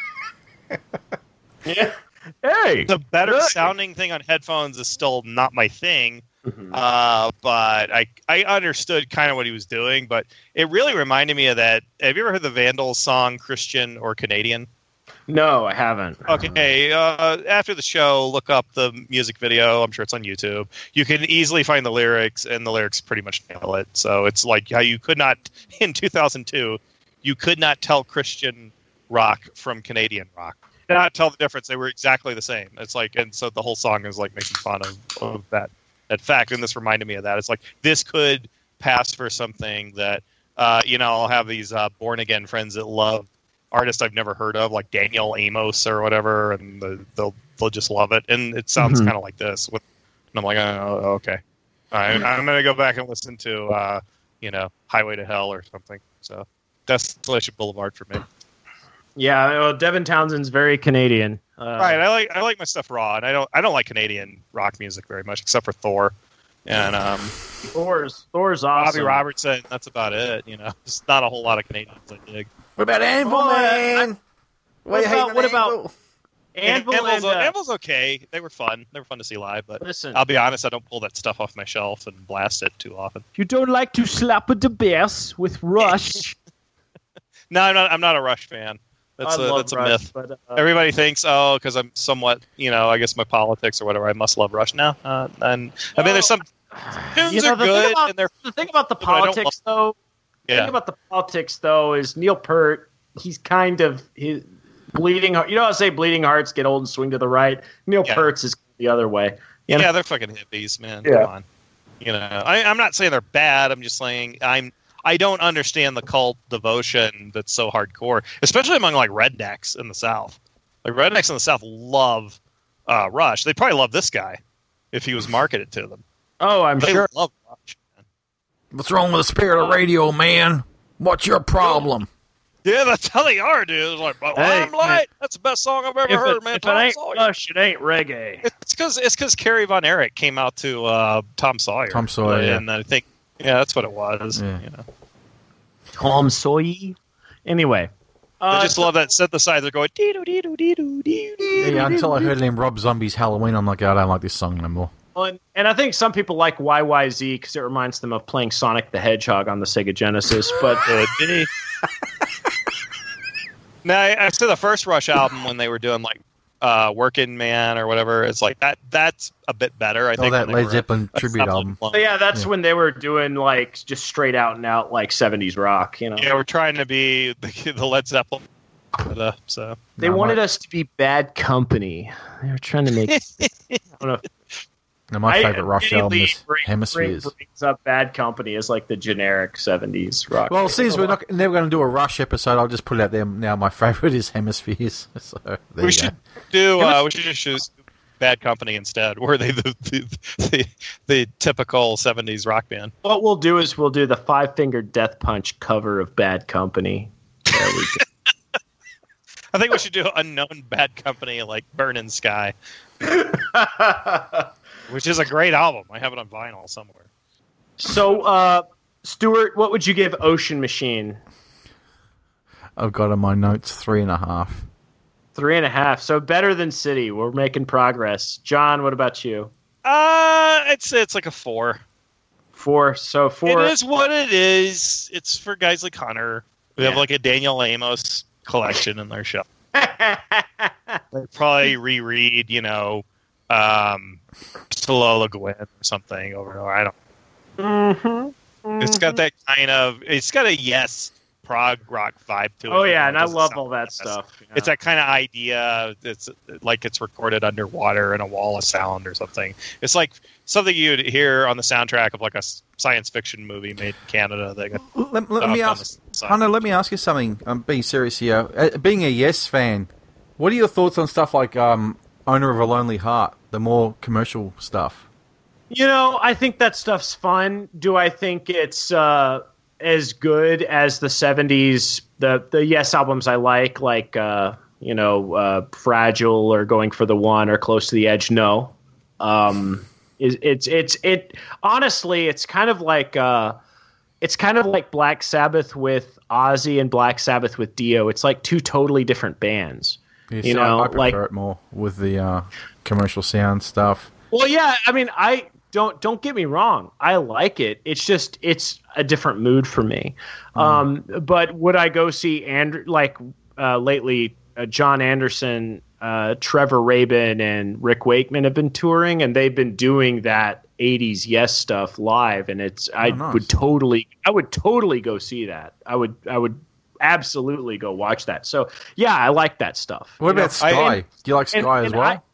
Yeah. Hey, the better look. sounding thing on headphones is still not my thing. Mm-hmm. Uh, but I I understood kind of what he was doing, but it really reminded me of that. Have you ever heard the Vandals song "Christian or Canadian"? No, I haven't. Okay, uh, after the show, look up the music video. I'm sure it's on YouTube. You can easily find the lyrics, and the lyrics pretty much nail it. So it's like how you could not in two thousand two, you could not tell Christian rock from Canadian rock. Not tell the difference. They were exactly the same. It's like, and so the whole song is like making fun of, of that that fact. And this reminded me of that. It's like this could pass for something that uh, you know. I'll have these uh, born again friends that love artists I've never heard of, like Daniel Amos or whatever, and the, they'll they'll just love it. And it sounds mm-hmm. kind of like this. With, and I'm like, oh, okay, all right, I'm gonna go back and listen to uh, you know Highway to Hell or something. So Desolation Boulevard for me. Yeah, well, Devin Townsend's very Canadian. Uh, right, I like I like my stuff raw, and I don't I don't like Canadian rock music very much, except for Thor, and um, Thor's Thor's awesome. Bobby Robertson. That's about it. You know, there's not a whole lot of Canadians I dig. What about Anvil, oh, man? I, what, what about what about Anvil? Anvil? Anvil's, and, uh, Anvil's okay. They were fun. They were fun to see live, but listen, I'll be honest, I don't pull that stuff off my shelf and blast it too often. You don't like to slap at the bass with Rush? No, I'm not. I'm not a Rush fan. That's I a love that's Rush, a myth. But, uh, Everybody thinks, oh, because I'm somewhat, you know, I guess my politics or whatever, I must love Rush now. Uh, and I mean, there's some tunes you know, are the good, thing about, and they're the thing about the but I don't politics, though. The yeah. thing about the politics, though, is Neil Peart. He's kind of his bleeding. You know how I say bleeding hearts get old and swing to the right. Neil Yeah. Peart's is the other way. You know? Yeah, they're fucking hippies, man. Yeah. Come on. You know, I, I'm not saying they're bad. I'm just saying I'm. I don't understand the cult devotion that's so hardcore, especially among like rednecks in the South. Like rednecks in the South love uh, Rush. They probably love this guy if he was marketed to them. Oh, I'm They sure. love Rush. Man. What's wrong with the spirit of radio, man? What's your problem? Yeah, that's how they are, dude. It's like, well, Hey, I'm light. That's the best song I've ever If heard, it, man. if it Tom ain't Sawyer. Rush, it ain't reggae. It's because it's because Kerry Von Erich came out to uh, Tom Sawyer. Tom Sawyer, yeah. and I think yeah, that's what it was. Yeah. You know. Tom Sawyer. Anyway, Uh, I just love that synthesizer going dee doo dee doo dee doo dee doo. Yeah, until I heard it in Rob Zombie's Halloween, I'm like, I don't like this song no more. And, and I think some people like Y Y Z because it reminds them of playing Sonic the Hedgehog on the Sega Genesis. But Uh, did he? Now, I, I saw the first Rush album when they were doing like uh, Working Man or whatever. It's like that. That's a bit better. I Oh, think. that when they Led were Zeppelin a tribute Zeppelin album. clone. But yeah, that's Yeah. when they were doing like just straight out and out like seventies rock. You know, Yeah, we're trying to be the, the Led Zeppelin. So they No, wanted my- us to be Bad Company. They were trying to make. I don't know. No, my I favorite Rush album immediately is bring- Hemispheres. bring- brings up Bad Company as like the generic seventies rock. Well, since we're not never going to do a Rush episode, I'll just put it out there now. My favorite is Hemispheres. So there we you should go. do. Uh, we should just choose Bad Company instead. Were they the the, the the typical seventies rock band? What we'll do is we'll do the Five Finger Death Punch cover of Bad Company. There we go. I think we should do Unknown Bad Company like Burning Sky, which is a great album. I have it on vinyl somewhere. So, uh, Stuart, what would you give Ocean Machine? I've got on my notes three and a half. Three and a half. So better than City. We're making progress. John, what about you? Uh, it's it's like a four. Four. So four. It is what it is. It's for guys like Hunter who have Yeah. like a Daniel Amos collection in their shelf. They probably reread, you know, um, Lola Gwen or something over and over. I don't. Mm-hmm. It's got that kind of. It's got a Yes prog rock vibe to it. Oh you yeah, know, and it I doesn't love sound all that like Yes. stuff. yeah. It's that kind of idea. It's like it's recorded underwater in a wall of sound or something. It's like something you'd hear on the soundtrack of like a s- science fiction movie made in Canada. That got Let, let up me on ask, the side. Hunter. Let me ask you something. I'm being serious here. Uh, being a Yes fan, what are your thoughts on stuff like um, "Owner of a Lonely Heart," the more commercial stuff? You know, I think that stuff's fun. Do I think it's uh, as good as the seventies, the the Yes albums I like, like uh, you know, uh, Fragile or Going for the One or Close to the Edge? No. Um, it's it's it's it. Honestly, it's kind of like uh, it's kind of like Black Sabbath with Ozzy and Black Sabbath with Dio. It's like two totally different bands. Yes, You I- know, I, prefer like- it more with the uh, commercial sound stuff. Well, yeah, I mean, I don't don't get me wrong. I like it. It's just it's a different mood for me. Um, but would I go see Andrew like uh, lately? Uh, John Anderson, uh, Trevor Rabin, and Rick Wakeman have been touring, and they've been doing that eighties Yes stuff live, and it's I nice. would totally I would totally go see that. I would I would absolutely go watch that. So yeah, I like that stuff. What You know, about Sky? I- Do you like Sky and- as and well? I-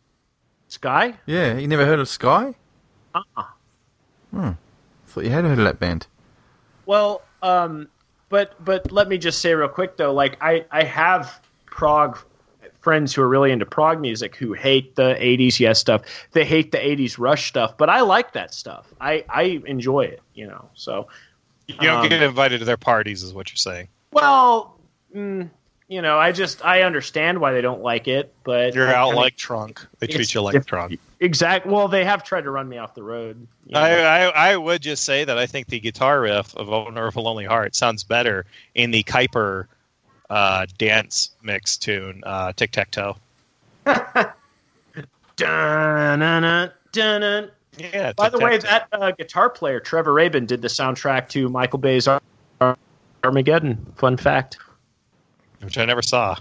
Sky? Yeah, you never heard of Sky? Uh-uh. Hmm. Thought you had heard of that band. Well, um, but but let me just say real quick though, like I, I have prog friends who are really into prog music who hate the eighties Yes stuff. They hate the eighties Rush stuff, but I like that stuff. I, I enjoy it, you know. So You don't Um, get invited to their parties, is what you're saying. well, mm, you know, I just I understand why they don't like it, but You're I out kinda- like Trunk. They treat it's you like diff- Trunk. Exact. Well, they have tried to run me off the road. you know. I, I I would just say that I think the guitar riff of "Owner of a Lonely Heart" sounds better in the Kuiper uh, dance mix tune, uh, "Tic Tac Toe." Dun-dun-dun, dun-dun. Yeah. By the Tic way, Tac Toe. that uh, guitar player, Trevor Rabin, did the soundtrack to Michael Bay's Ar- Ar- Armageddon. Fun fact. which I never saw.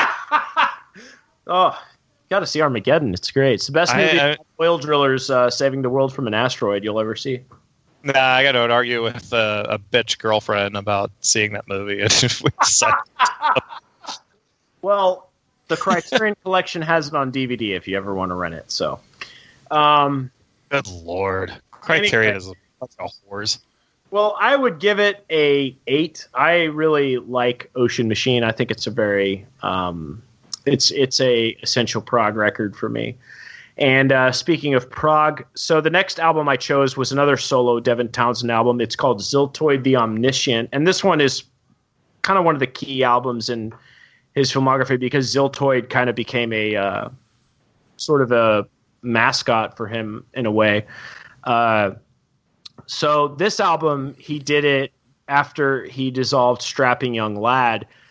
Oh, got to see Armageddon. It's great. It's the best I- movie I- about oil drillers uh, saving the world from an asteroid you'll ever see. Nah, I got to argue with uh, a bitch girlfriend about seeing that movie. It's sucked. Well, the Criterion Collection has it on D V D if you ever want to rent it. So, um, Good lord, Criterion Anyway. is a bunch of whores. well, I would give it a eight. I really like Ocean Machine. I think it's a very um, it's it's a essential prog record for me. And uh, speaking of prog, so the next album I chose was another solo Devin Townsend album. It's called Ziltoid the Omniscient, and this one is kind of one of the key albums in his filmography because Ziltoid kind of became a uh, sort of a mascot for him in a way. Uh, so this album, he did it after he dissolved Strapping Young Lad.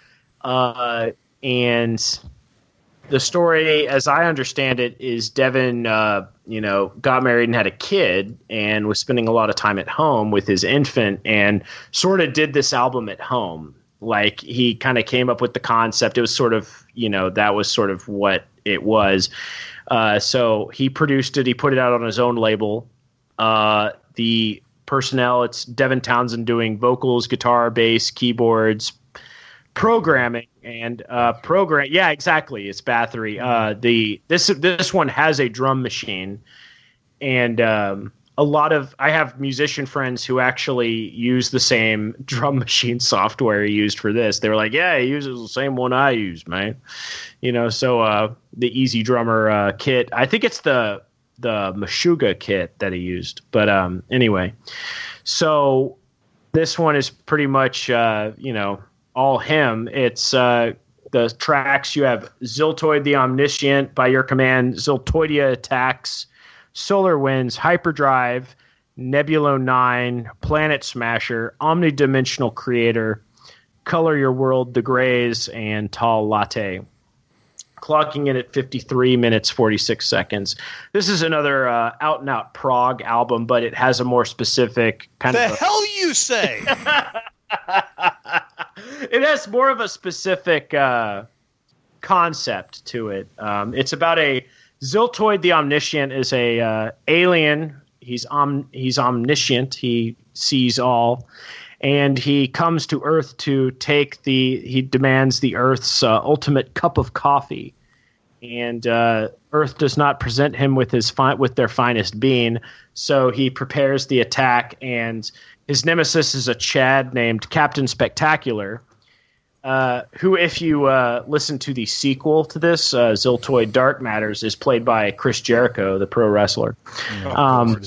uh, and the story, as I understand it, is Devin, uh, you know, got married and had a kid and was spending a lot of time at home with his infant and sort of did this album at home. Like he kind of came up with the concept. It was sort of, you know, that was sort of what it was. Uh, so he produced it. He put it out on his own label. Uh, the personnel, it's Devin Townsend doing vocals, guitar, bass, keyboards, programming, and uh, program. Yeah, exactly. It's Bathory. Uh, the this this one has a drum machine, and um, a lot of I have musician friends who actually use the same drum machine software he used for this. They were like, "Yeah, he uses the same one I use, man." You know, so uh, the Easy Drummer uh, kit. I think it's the the Meshuggah kit that he used. But um, anyway, so this one is pretty much uh, you know. all him. It's uh, the tracks. You have Ziltoid the Omniscient, By Your Command, Ziltoidia Attacks, Solar Winds, Hyperdrive, Nebulo nine, Planet Smasher, Omnidimensional Creator, Color Your World, The Greys, and Tall Latte. Clocking in at fifty-three minutes, forty-six seconds. This is another uh, out-and-out prog album, but it has a more specific kind the of... The hell you say? It has more of a specific uh, concept to it. Um, it's about a Ziltoid the Omniscient is a uh, alien. He's om- he's omniscient. He sees all, and he comes to Earth to take the. He demands the Earth's uh, ultimate cup of coffee, and uh, Earth does not present him with his fi- with their finest bean. So he prepares the attack, and his nemesis is a Chad named Captain Spectacular, uh, who, if you uh, listen to the sequel to this, uh, Ziltoid Dark Matters, is played by Chris Jericho, the pro wrestler. Oh, um,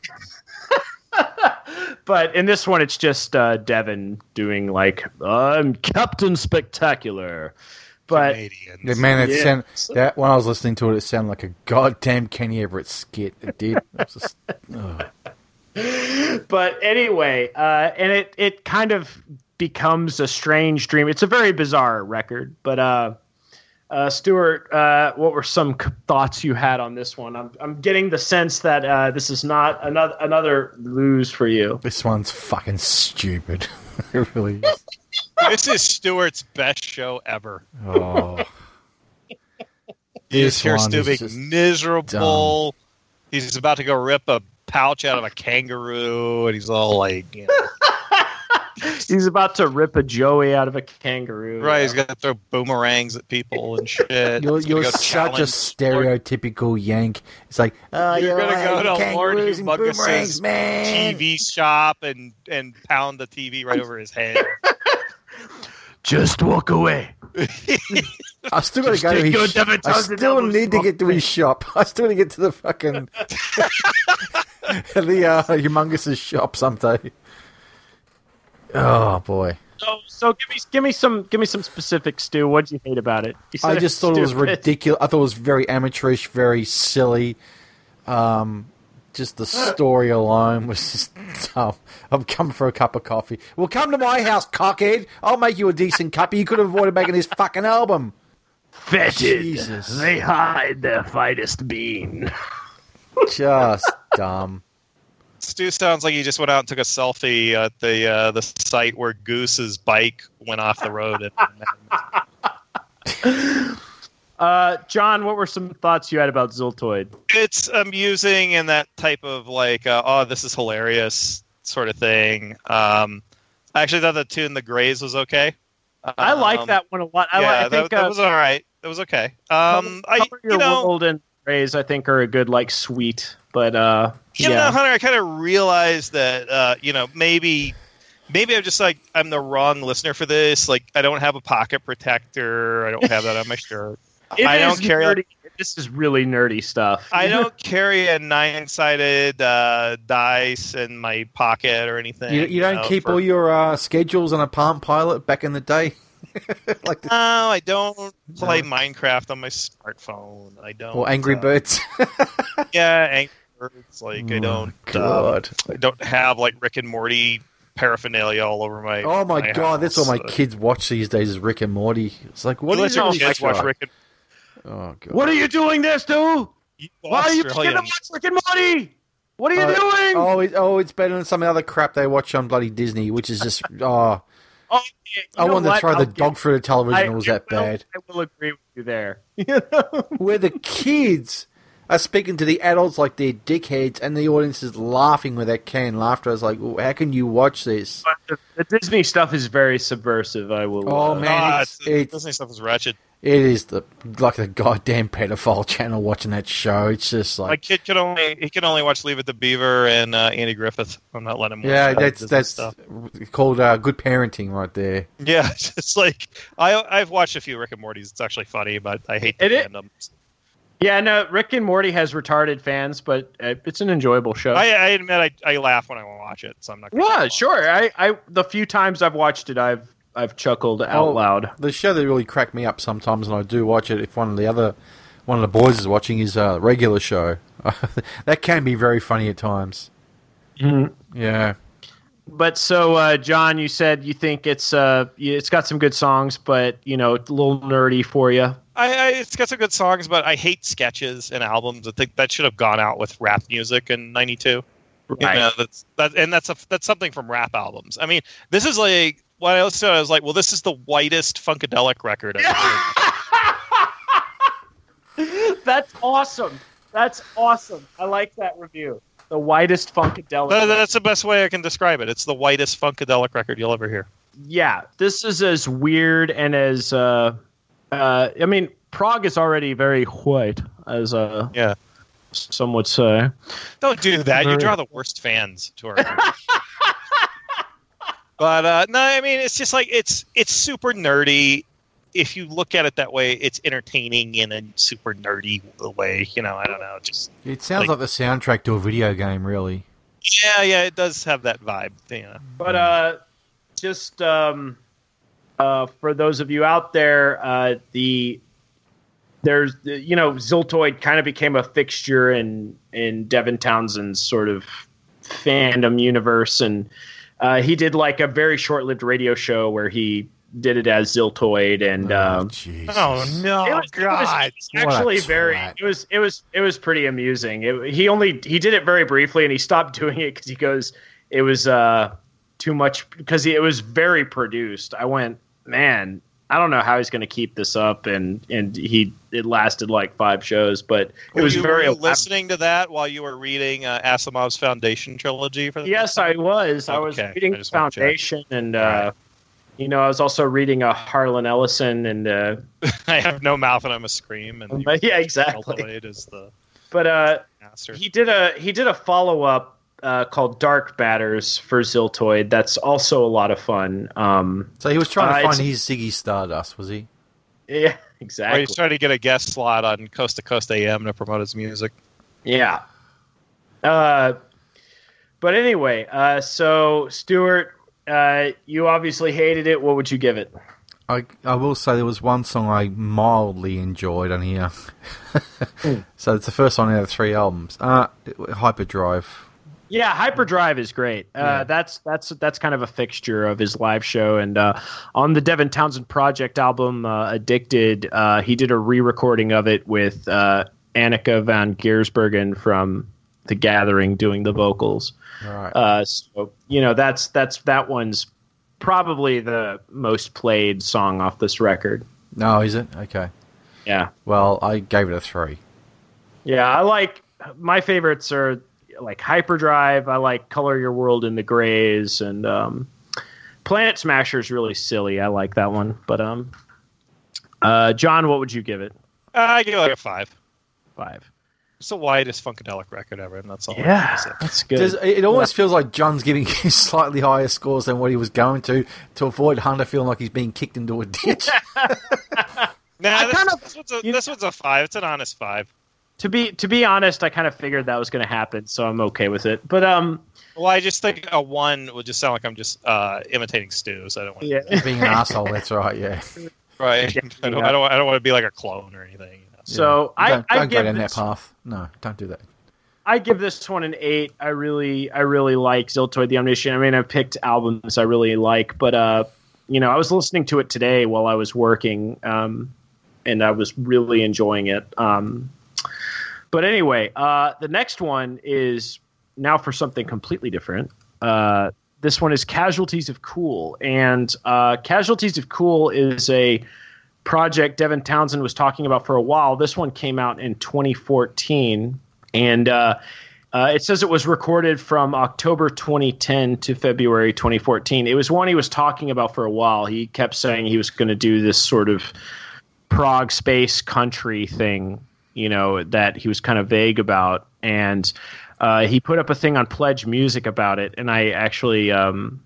but in this one, it's just uh, Devin doing like, I'm Captain Spectacular. But Canadians. Yeah, man, that Yeah. sound, that when I was listening to it, it sounded like a goddamn Kenny Everett skit. It did. It was just, ugh. But anyway, uh, and it, it kind of becomes a strange dream. It's a very bizarre record. But uh, uh, Stuart, uh, what were some c- thoughts you had on this one? I'm I'm getting the sense that uh, this is not another another lose for you. This one's fucking stupid. It really is. This is Stewart's best show ever. Oh. You This just hear one Stu is being just miserable. He's about to go rip a pouch out of a kangaroo, and he's all like, you know, He's about to rip a Joey out of a kangaroo. right? He's got to throw boomerangs at people and shit. You're, He's gonna you're go such a challenge stereotypical Yank. It's like, oh, You're you're gonna go to Lord kangaroos and Humongous' boomerangs, man. T V shop and and pound the T V right over his head. Just walk away. I still got to go to take your his Devin I Townsend still albums need to off get to his shop. I still need to get to the fucking the uh, humongous shop someday. Oh boy! So, so give me give me some give me some specifics, Stu. What did you hate about it? You said I just thought it was stupid. ridiculous. I thought it was very amateurish, very silly. Um, just the story alone was just dumb. I'm coming for a cup of coffee. Well, come to my house, cockhead. I'll make you a decent cup. You could have avoided making this fucking album. Fetid. Jesus. They hide their finest bean. Just dumb. Stu sounds like he just went out and took a selfie at the uh, the site where Goose's bike went off the road. And, Uh, John, what were some thoughts you had about Ziltoid? it's amusing and that type of like, uh, oh, this is hilarious sort of thing. Um, I actually thought the tune "The Greys" was okay. I like Um, that one a lot. I, yeah, li- I think that, that uh, was all right. It was okay. Um, I Cover Your you know. World and Rays, I think, are a good like sweet, but uh, You yeah. know, Hunter, I kind of realized that, uh, you know, maybe, maybe I'm just like, I'm the wrong listener for this. Like, I don't have a pocket protector. I don't have that on my shirt. It I is don't carry. nerdy. This is really nerdy stuff. I don't carry a nine-sided uh, dice in my pocket or anything. You, you don't know, keep for- all your uh, schedules on a Palm Pilot back in the day? Like the, No, I don't play Minecraft on my smartphone. I don't. or Angry uh, Birds? Yeah, Angry Birds. Like, I Oh, don't. God. Uh, I don't have like Rick and Morty paraphernalia all over my. Oh my, my god, house, that's all my so. kids watch these days is Rick and Morty. It's like, what You is let your it? kids watch Rick and Oh god. What are you doing there, Stu? Why are you going to Australian. watch Rick and Morty? What are you Oh, doing? Oh, it, oh, it's better than some other crap they watch on bloody Disney, which is just oh. Oh, yeah, you I know want to what? throw the I'll dog give- through the television. I, It was I that will- bad. I will agree with you there. You know? Where the kids are speaking to the adults like they're dickheads, and the audience is laughing with that canned laughter. I was like, well, how can you watch this? But the, the Disney stuff is very subversive. I will. Oh, uh, man. Ah, it's- it's, it's- Disney stuff is wretched. It is the like the goddamn pedophile channel watching that show. It's just My like, kid could only he can only watch Leave It to Beaver and uh, Andy Griffith. I'm not letting him. Watch yeah, that that's Disney that's stuff. called uh, good parenting right there. Yeah, it's like I I've watched a few Rick and Mortys. It's actually funny, but I hate the It is- fandoms. yeah, no. Rick and Morty has retarded fans, but uh, it's an enjoyable show. I, I admit I, I laugh when I watch it, so I'm not. Gonna yeah, lie. sure. I, I the few times I've watched it, I've I've chuckled out Oh, loud. The show that really cracked me up sometimes, and I do watch it if one of the other one of the boys is watching, is a regular show. That can be very funny at times. Mm-hmm. Yeah. But so, uh, John, you said you think it's uh, it's got some good songs, but you know, it's a little nerdy for you. I, I it's got some good songs, but I hate sketches and albums. I think that should have gone out with rap music in ninety-two. You know, that's that, and that's a that's something from rap albums. I mean, this is like when I listened to it, I was like, well, this is the whitest funkadelic record I've heard. That's awesome. That's awesome. I like that review. The whitest funkadelic. That- that's the best way I can describe it. It's the whitest funkadelic record you'll ever hear. Yeah, this is as weird and as uh, uh, I mean, Prague is already very white, as uh, Yeah. some would say. Don't do that. You Very- draw the worst fans to our group. But uh, no, I mean it's just like it's it's super nerdy. If you look at it that way, it's entertaining in a super nerdy way. You know, I don't know. Just It sounds Like- like, the soundtrack to a video game, really. yeah, yeah, it does have that vibe. You know. But uh, just um, uh, for those of you out there, uh, the there's you know Ziltoid kind of became a fixture in in Devin Townsend's sort of fandom universe, and uh, he did like a very short-lived radio show where he did it as Ziltoid, and Oh, um, Jesus. Oh no, it was, it was God! What a actually very twat. it was it was it was pretty amusing. It, he only he did it very briefly, and he stopped doing it because he goes it was uh too much because it was very produced. I went, man, I don't know how he's going to keep this up, and and he it lasted like five shows, but it Were was you, very were you listening to that while you were reading uh, Asimov's Foundation trilogy for the Yes, I was. I was Okay, reading I just wanna check. Foundation, and uh, Right. you know, I was also reading a uh, Harlan Ellison, and uh, I have no mouth and I'm a scream, and yeah, exactly. Ziltoid is the But uh, master. he did a he did a follow up uh, called Dark Matters for Ziltoid. That's also a lot of fun. Um, So he was trying to Uh, find it's- his Ziggy Stardust, was he? yeah, Or exactly. he's trying to get a guest slot on Coast to Coast A M to promote his music. Yeah. Uh, but anyway, uh, so Stuart, uh, you obviously hated it. What would you give it? I I will say there was one song I mildly enjoyed on here. So it's the first one out of three albums. Uh, Hyperdrive. Yeah, Hyperdrive is great. Uh, Yeah. That's that's that's kind of a fixture of his live show. And uh, on the Devin Townsend Project album, uh, Addicted, uh, he did a re-recording of it with uh, Annika van Giersbergen from The Gathering doing the vocals. Right. Uh, so you know that's that's that one's probably the most played song off this record. No, is it? Okay. Yeah, Well, I gave it a three. yeah. I like my favorites are like Hyperdrive. I like Color Your World in the Grays, and um, Planet Smasher is really silly. I like that one. But um, uh, John, what would you give it? Uh, I give it like a five. Five. It's the widest Funkadelic record ever, and that's all. I Yeah, have to say. that's good. Does, it almost feels like John's giving slightly higher scores than what he was going to to avoid Hunter feeling like he's being kicked into a ditch. Nah, I this, kind of- this, one's a, you- this one's a five. It's an honest five. to be to be honest, I kind of figured that was going to happen, so I'm okay with it. But um, Well, I just think a one would just sound like I'm just uh, imitating Stu, so I don't want yeah. Being an asshole, that's right, yeah. to. Right. Yeah. I don't. I don't. I don't want to be like a clone or anything. You know? So Yeah. I don't, I don't go give down that this- path. No, don't do that. I give this one an eight. I really, I really like Ziltoid the Omniscient. I mean, I've picked albums I really like, but uh, you know, I was listening to it today while I was working, um, and I was really enjoying it. Um, but anyway, uh, the next one is now for something completely different. Uh, this one is Casualties of Cool, and uh, Casualties of Cool is a project Devin Townsend was talking about for a while. This one came out in twenty fourteen, and uh, uh, it says it was recorded from October twenty ten to February twenty fourteen. It was one he was talking about for a while. He kept saying he was going to do this sort of prog space country thing, you know, that he was kind of vague about, and uh, he put up a thing on Pledge Music about it, and I actually um,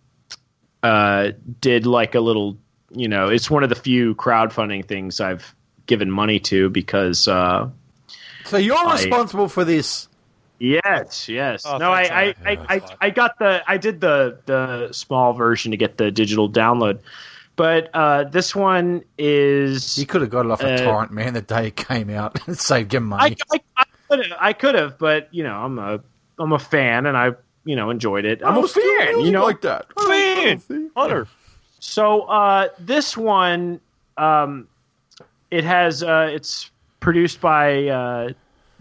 uh, did like a little, you know, it's one of the few crowdfunding things I've given money to because. Uh, so you're I, responsible for this? Yes, yes. Oh, no, I, I, yeah, I, I, I got the, I did the the small version to get the digital download, but uh, this one is. You could have got it off a uh, torrent, man, the day it came out and saved him money. I, I, I could have, I could have, but you know, I'm a, I'm a fan, and I, you know, enjoyed it. I'm Oh, a fan, you know, like that. fan, Hunter. So uh, this one, um, it has uh, it's produced by uh,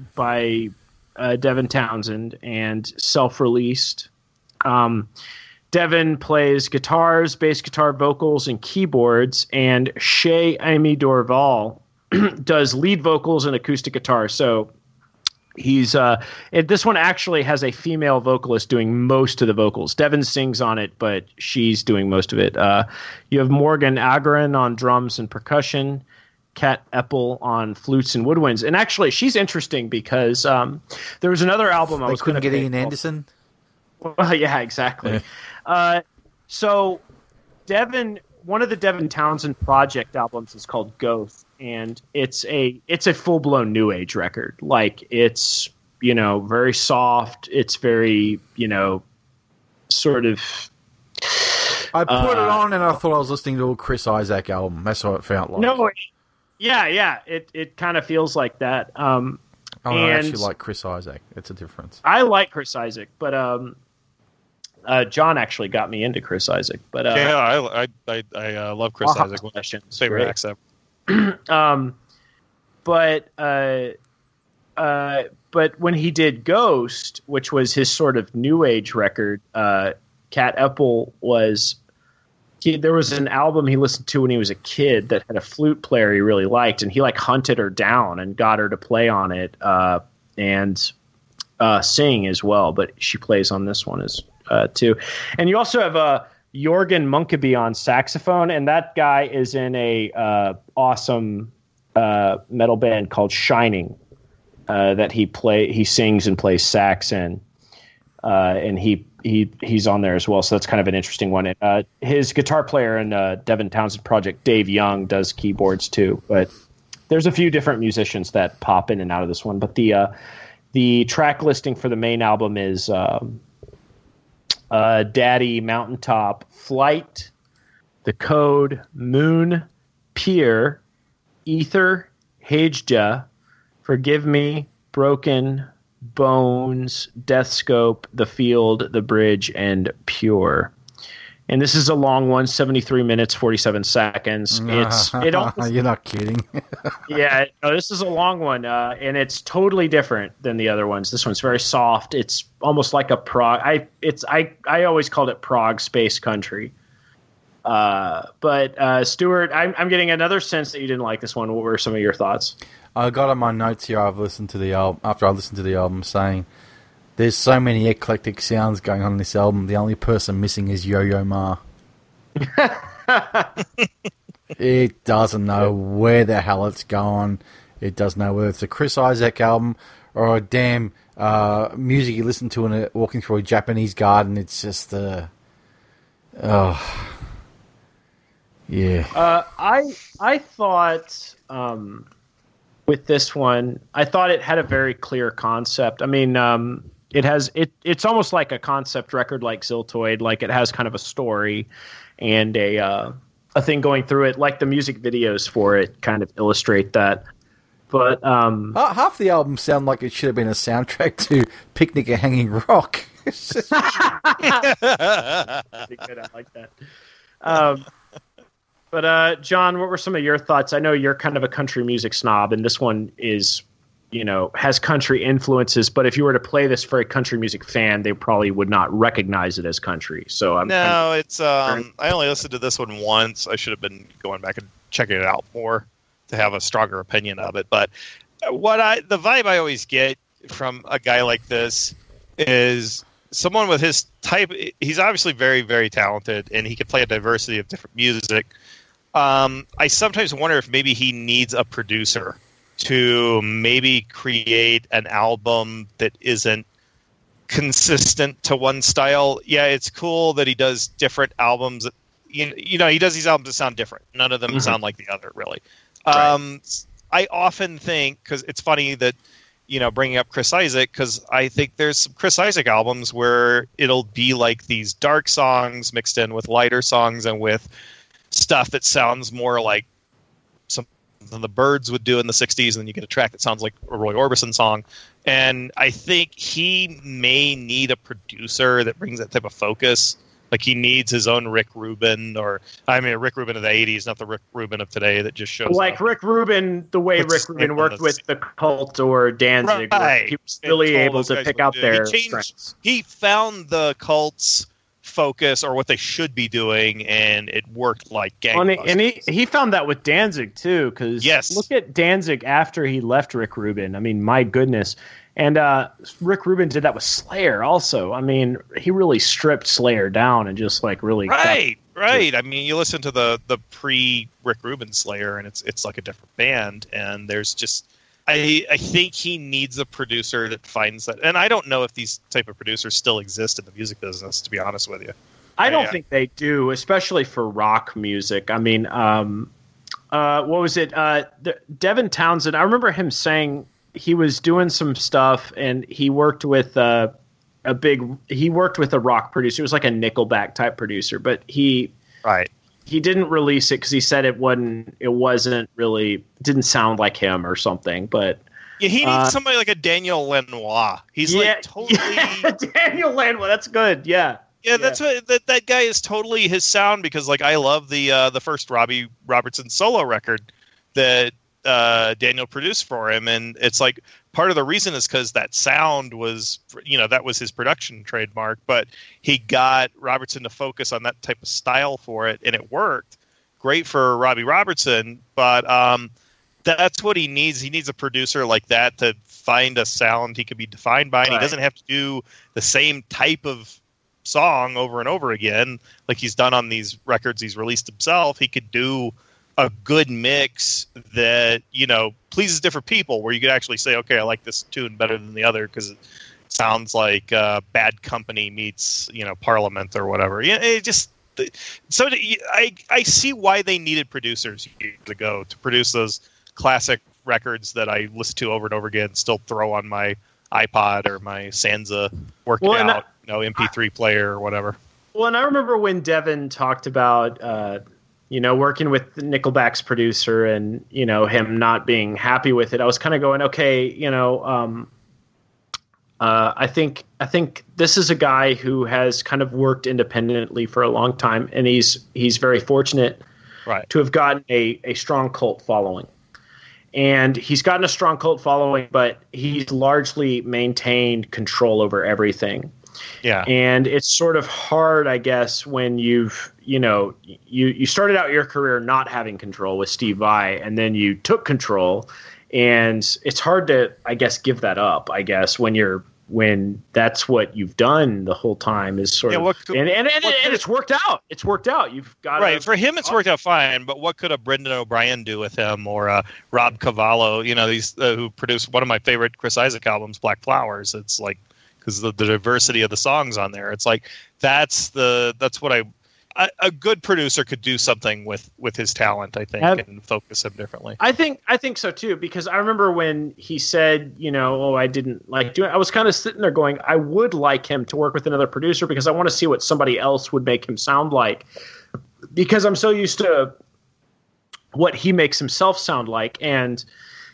by uh, Devin Townsend and self-released. Um, Devin plays guitars, bass guitar, vocals, and keyboards, and Shay Amy Dorval does lead vocals and acoustic guitar. So he's uh, it, this one actually has a female vocalist doing most of the vocals. Devin sings on it, but she's doing most of it. Uh, you have Morgan Agron on drums and percussion, Kat Eppel on flutes and woodwinds. And actually, she's interesting because um, there was another album I They was couldn't gonna get pick Ian called- Anderson? Well, yeah, exactly. uh, so Devin, one of the Devin Townsend project albums is called Ghost, and it's a it's a full blown new age record. Like it's, you know, very soft. It's very, you know, sort of. I put Uh, it on and I thought I was listening to a Chris Isaak album. That's what it felt like. No, yeah, yeah. It it kind of feels like that. Um, Oh, no, I and- actually like Chris Isaak. It's a difference. I like Chris Isaak, but um, uh, John actually got me into Chris Isaak. But uh, yeah, I I I, I uh, love Chris Baja Isaac. One of my Sessions, favorite great. acts ever. Um, but uh, uh, but when he did Ghost, which was his sort of new age record, uh, Kat Eppel was. He, there was an album he listened to when he was a kid that had a flute player he really liked, and he like hunted her down and got her to play on it uh, and uh, sing as well. But she plays on this one as uh, too. And you also have uh, Jorgen Munkeby on saxophone, and that guy is in a uh, awesome uh, metal band called Shining uh, that he play he sings and plays sax in, uh, and he. He he's on there as well, so that's kind of an interesting one. Uh, his guitar player in uh, Devin Townsend project, Dave Young, does keyboards too. But there's a few different musicians that pop in and out of this one. But the uh, the track listing for the main album is um, uh, Daddy, Mountaintop, Flight, The Code, Moon, Pier, Ether, Hageda, Forgive Me, Broken, Bones, Deathscope, The Field, The Bridge, and Pure. And this is a long one, seventy-three minutes, forty-seven seconds. It's it almost, You're not kidding. yeah, no, this is a long one, uh, and it's totally different than the other ones. This one's very soft. It's almost like a prog. I it's I I always called it prog space country. Uh, but uh, Stuart, I'm I'm getting another sense that you didn't like this one. What were some of your thoughts? I got on my notes here. I've listened to the album after I listened to the album, saying there's so many eclectic sounds going on in this album. The only person missing is Yo-Yo Ma. It doesn't know where the hell it's going. It doesn't know whether it's a Chris Isaak album or a damn uh, music you listen to in a, walking through a Japanese garden. It's just uh, oh yeah. Uh, I I thought. Um, With this one, I thought it had a very clear concept. I mean, um, it has it. It's almost like a concept record, like Ziltoid. Like it has kind of a story and a uh, a thing going through it. Like the music videos for it kind of illustrate that. But um, Uh, half the albums sound like it should have been a soundtrack to Picnic at Hanging Rock. It's just- pretty good. I like that. Um, but uh, John, what were some of your thoughts? I know you're kind of a country music snob, and this one is, you know, has country influences. But if you were to play this for a country music fan, they probably would not recognize it as country. So I'm no, kind of, it's um. I only listened to this one once. I should have been going back and checking it out more to have a stronger opinion of it. But what I the vibe I always get from a guy like this is someone with his type. He's obviously very, very talented, and he can play a diversity of different music. Um, I sometimes wonder if maybe he needs a producer to maybe create an album that isn't consistent to one style. Yeah, it's cool that he does different albums. You, you know, he does these albums that sound different. None of them mm-hmm. sound like the other, really. Right. Um, I often think, because it's funny that, you know, bringing up Chris Isaak, because I think there's some Chris Isaak albums where it'll be like these dark songs mixed in with lighter songs and with stuff that sounds more like something the Byrds would do in the sixties, and then you get a track that sounds like a Roy Orbison song. And I think he may need a producer that brings that type of focus. Like he needs his own Rick Rubin, or I mean, Rick Rubin of the eighties, not the Rick Rubin of today that just shows like up. Rick Rubin, the way What's Rick Rubin worked with the Cult or Danzig. Right. He was really able to pick out their he changed, strengths. He found the Cult's focus or what they should be doing, and it worked like gangbusters. And he, he found that with Danzig too, because yes. look at Danzig after he left Rick Rubin. I mean, my goodness. And uh, Rick Rubin did that with Slayer also. I mean, he really stripped Slayer down and just like really right, got, right. I mean, you listen to the the pre Rick Rubin Slayer, and it's it's like a different band. And there's just I I think he needs a producer that finds that. And I don't know if these type of producers still exist in the music business, to be honest with you. I don't yeah. think they do, especially for rock music. I mean, um, uh, what was it? Uh, the, Devin Townsend. I remember him saying. He was doing some stuff, and he worked with uh, a big. He worked with a rock producer. It was like a Nickelback type producer, but he right. He didn't release it because he said it wasn't. It wasn't really. Didn't sound like him or something. But yeah, he needs uh, somebody like a Daniel Lanois. He's yeah, like totally yeah, Daniel Lanois. That's good. Yeah. Yeah, yeah, that's what that, that guy is totally his sound, because like I love the uh, the first Robbie Robertson solo record that uh, Daniel produced for him, and it's like part of the reason is because that sound was, you know, that was his production trademark, but he got Robertson to focus on that type of style for it, and it worked great for Robbie Robertson. But um, that's what he needs. He needs a producer like that to find a sound he could be defined by, and right. he doesn't have to do the same type of song over and over again like he's done on these records he's released himself. He could do a good mix that, you know, pleases different people, where you could actually say, okay, I like this tune better than the other because it sounds like uh, Bad Company meets, you know, Parliament or whatever. Yeah, it just so I I see why they needed producers years ago to produce those classic records that I listen to over and over again, still throw on my iPod or my Sansa working well, out, I, you know, M P three I, player or whatever. Well, and I remember when Devin talked about, uh, you know, working with Nickelback's producer and, you know, him not being happy with it. I was kind of going, okay, you know, um, uh, I think I think this is a guy who has kind of worked independently for a long time, and he's he's very fortunate right. to have gotten a, a strong cult following. And he's gotten a strong cult following, but he's largely maintained control over everything. Yeah. And it's sort of hard, I guess, when you've, you know, you, you started out your career not having control with Steve Vai, and then you took control. And it's hard to, I guess, give that up, I guess, when you're, when that's what you've done the whole time is sort yeah, of, what could, and, and, and, what and could, it's worked out. It's worked out. You've got right. For him, it's worked out fine. But what could a Brendan O'Brien do with him, or uh, Rob Cavallo? You know, these uh, who produced one of my favorite Chris Isaak albums, Black Flowers. It's like because the, the diversity of the songs on there. It's like that's the that's what I. A, a good producer could do something with, with his talent, I think, Have, and focus him differently. I think I think so too, because I remember when he said, you know, oh, I didn't like doing it. I was kind of sitting there going, I would like him to work with another producer because I want to see what somebody else would make him sound like, because I'm so used to what he makes himself sound like. And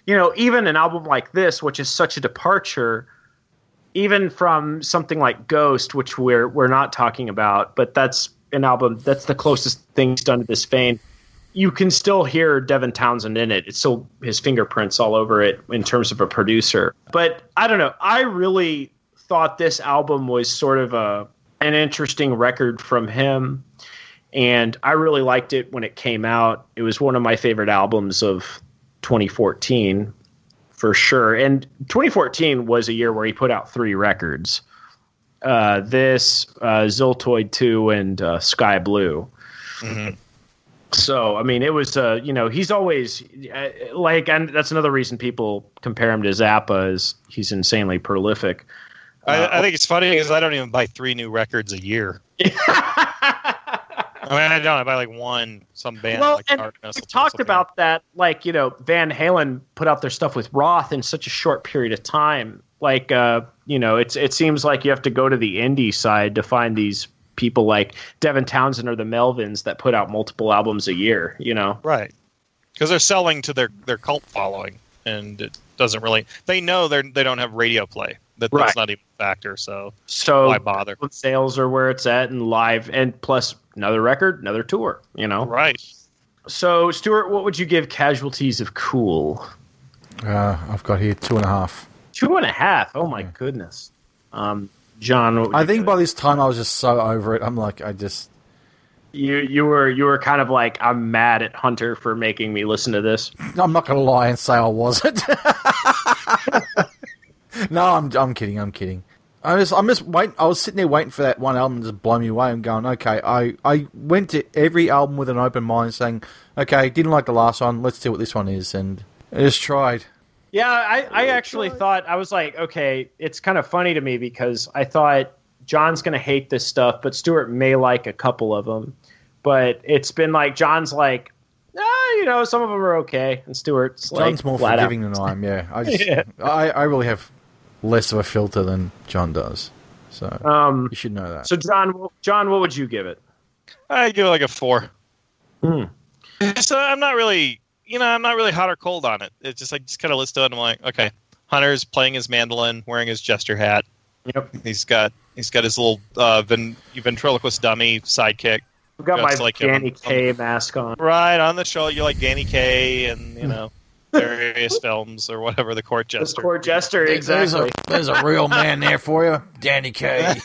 you know, even an album like this, which is such a departure, even from something like Ghost, which we're we're not talking about, but that's an album that's the closest thing he's done to this vein. You can still hear Devin Townsend in it. It's still his fingerprints all over it in terms of a producer. But I don't know. I really thought this album was sort of a an interesting record from him. And I really liked it when it came out. It was one of my favorite albums of twenty fourteen, for sure. And twenty fourteen was a year where he put out three records. Uh, this, uh, Ziltoid two, and uh, Sky Blue. Mm-hmm. So, I mean, it was, uh, you know, he's always, uh, like, and that's another reason people compare him to Zappa, is he's insanely prolific. I, I think it's funny because I don't even buy three new records a year. I mean, I don't. I buy like one, some band. Well, like and Darkness, we talked about that. Like, you know, Van Halen put out their stuff with Roth in such a short period of time. Like, uh, you know, it's it seems like you have to go to the indie side to find these people like Devin Townsend or the Melvins that put out multiple albums a year. You know, right? Because they're selling to their, their cult following, and it doesn't really. They know they they don't have radio play. That, that's right. Not even a factor. So, so why bother? Sales are where it's at, and live, and plus another record, another tour. You know, right? So, Stuart, what would you give Casualties of Cool? Uh, I've got here two and a half. Two and a half. Oh my goodness, um, John. I think by this time I was just so over it. I'm like, I just you you were you were kind of like, I'm mad at Hunter for making me listen to this. I'm not going to lie and say I wasn't. No, I'm I'm kidding. I'm kidding. I was I'm just waiting. I was sitting there waiting for that one album to just blow me away. I'm going, okay. I, I went to every album with an open mind, saying, okay, didn't like the last one. Let's see what this one is, and I just tried. Yeah, I, I actually thought, I was like, okay, it's kind of funny to me because I thought John's going to hate this stuff, but Stuart may like a couple of them. But it's been like, John's like, ah, you know, some of them are okay, and Stuart's like, John's more flat forgiving out. than I am. Yeah, I just, Yeah. I, I really have less of a filter than John does, so Um, you should know that. So, John, John, what would you give it? I give it like a four. Hmm. So I'm not really, you know, I'm not really hot or cold on it. It's just like, just kind of listen to it, and I'm like, okay, Hunter's playing his mandolin, wearing his jester hat. Yep. He's got he's got his little uh, ven- ventriloquist dummy sidekick. I've got my like Danny him. Kaye mask on. Right on the show, you're like Danny Kaye, and you know, various films or whatever. The court The jester. court jester, exactly. There's a, there's a real man there for you, Danny Kaye.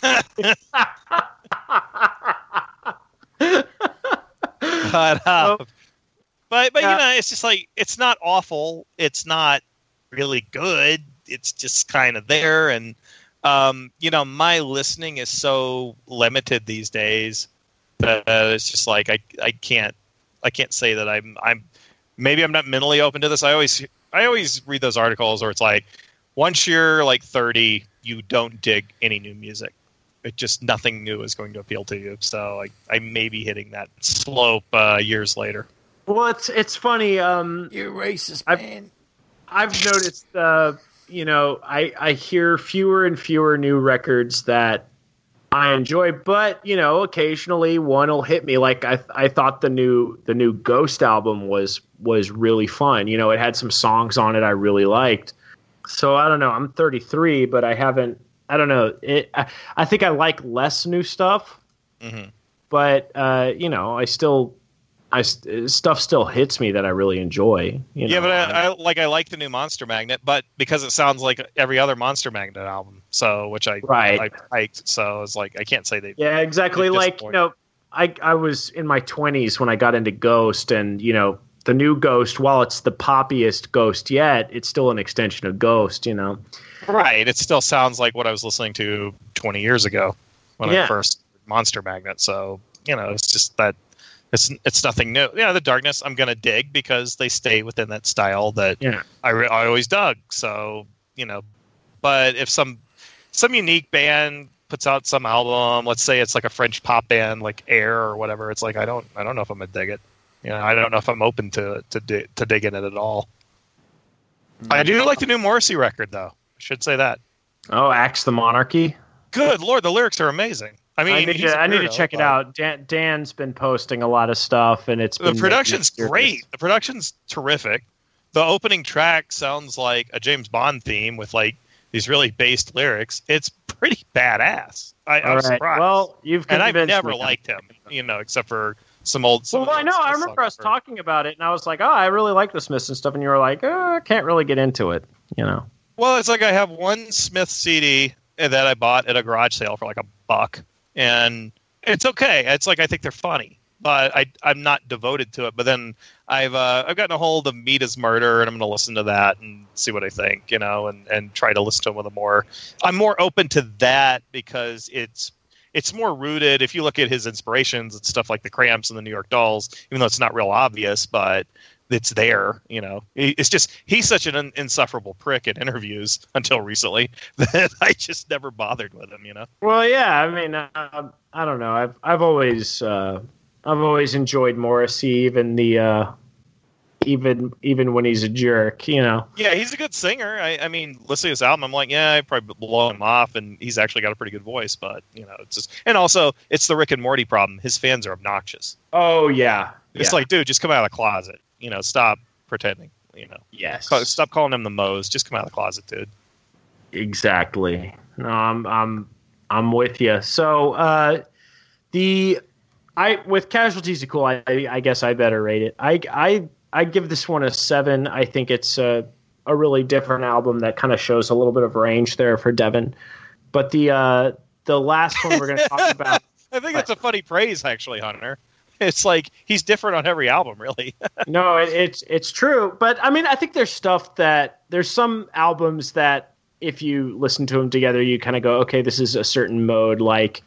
But, uh, Oh. but but Yeah. you know, it's just like, it's not awful. It's not really good. It's just kind of there, and um, you know, my listening is so limited these days that uh, it's just like I I can't I can't say that I'm I'm maybe I'm not mentally open to this. I always I always read those articles where it's like, once you're like thirty, you don't dig any new music. It just, nothing new is going to appeal to you. So like, I may be hitting that slope uh, years later. Well, it's it's funny. Um, You racist I've- man. I've noticed, uh, you know, I, I hear fewer and fewer new records that I enjoy, but you know, occasionally one will hit me. Like I I thought the new the new Ghost album was was really fun. You know, it had some songs on it I really liked. So I don't know. I'm thirty-three, but I haven't. I don't know. It. I, I think I like less new stuff, Mm-hmm. but uh, you know, I still. I stuff still hits me that I really enjoy. You know? Yeah, but I, I like I like the new Monster Magnet, but because it sounds like every other Monster Magnet album, so which I Right. I liked, so it's like I can't say they. Yeah, exactly. It's Like, you disappointing. know, I I was in my twenties when I got into Ghost, and you know, the new Ghost, while it's the poppiest Ghost yet, it's still an extension of Ghost. You know, Right, it still sounds like what I was listening to twenty years ago when Yeah. I first Monster Magnet. So you know, it's just that it's it's nothing new. Yeah, the Darkness I'm gonna dig because they stay within that style that yeah, I, re- I always dug. So you know, but if some some unique band puts out some album, let's say it's like a French pop band like Air or whatever, it's like I don't I don't know if I'm gonna dig it. You know, I don't know if I'm open to to di- to digging it at all. I do like the new Morrissey record though. I should say that. oh, Axe the Monarchy. Good Lord, the lyrics are amazing. I mean, I need he's to a I need to weirdo, check it but out. Dan, Dan's been posting a lot of stuff, and it's The been production's making me great. curious. The production's terrific. the opening track sounds like a James Bond theme with like these really based lyrics. It's pretty badass. I, I'm right. surprised. Well, you've and I've convinced never me. liked him, you know, except for some old. Some Well, of the I old know. I Smith remember us songs. talking about it, and I was like, "Oh, I really like the Smiths and stuff," and you were like, oh, "I can't really get into it," you know. Well, it's like I have one Smith C D that I bought at a garage sale for like a buck, and it's okay. It's like I think they're funny, but I I'm not devoted to it. But then I've uh, I've gotten a hold of Meat is Murder, and I'm going to listen to that and see what I think, you know, and, and try to listen to them with a more. I'm more open to that because it's it's more rooted. If you look at his inspirations, it's stuff like the Cramps and the New York Dolls, even though it's not real obvious, but it's there, you know. It's just he's such an un- insufferable prick in interviews until recently that I just never bothered with him, you know. Well, yeah. I mean, uh, I don't know. I've I've always uh, I've always enjoyed Morrissey, even the uh, even even when he's a jerk, you know. Yeah, he's a good singer. I, I mean, listening to his album, I'm like, yeah, I probably blow him off, and he's actually got a pretty good voice. But you know, it's just, and also it's the Rick and Morty problem. His fans are obnoxious. Oh yeah. It's yeah. like, dude, just come out of the closet. You know, stop pretending. You know, yes. Call- stop calling him the Moes. Just come out of the closet, dude. Exactly. No, I'm I'm I'm with you. So uh, the I with Casualties of Cool, I, I guess I better rate it. I I I give this one a seven. I think it's a a really different album that kind of shows a little bit of range there for Devin. But the uh, the last one we're going to talk about. I think that's a funny praise, actually, Hunter. It's like he's different on every album, really. No, it, it's it's true, but I mean, I think there's stuff that there's some albums that if you listen to them together, you kind of go, okay, this is a certain mode, like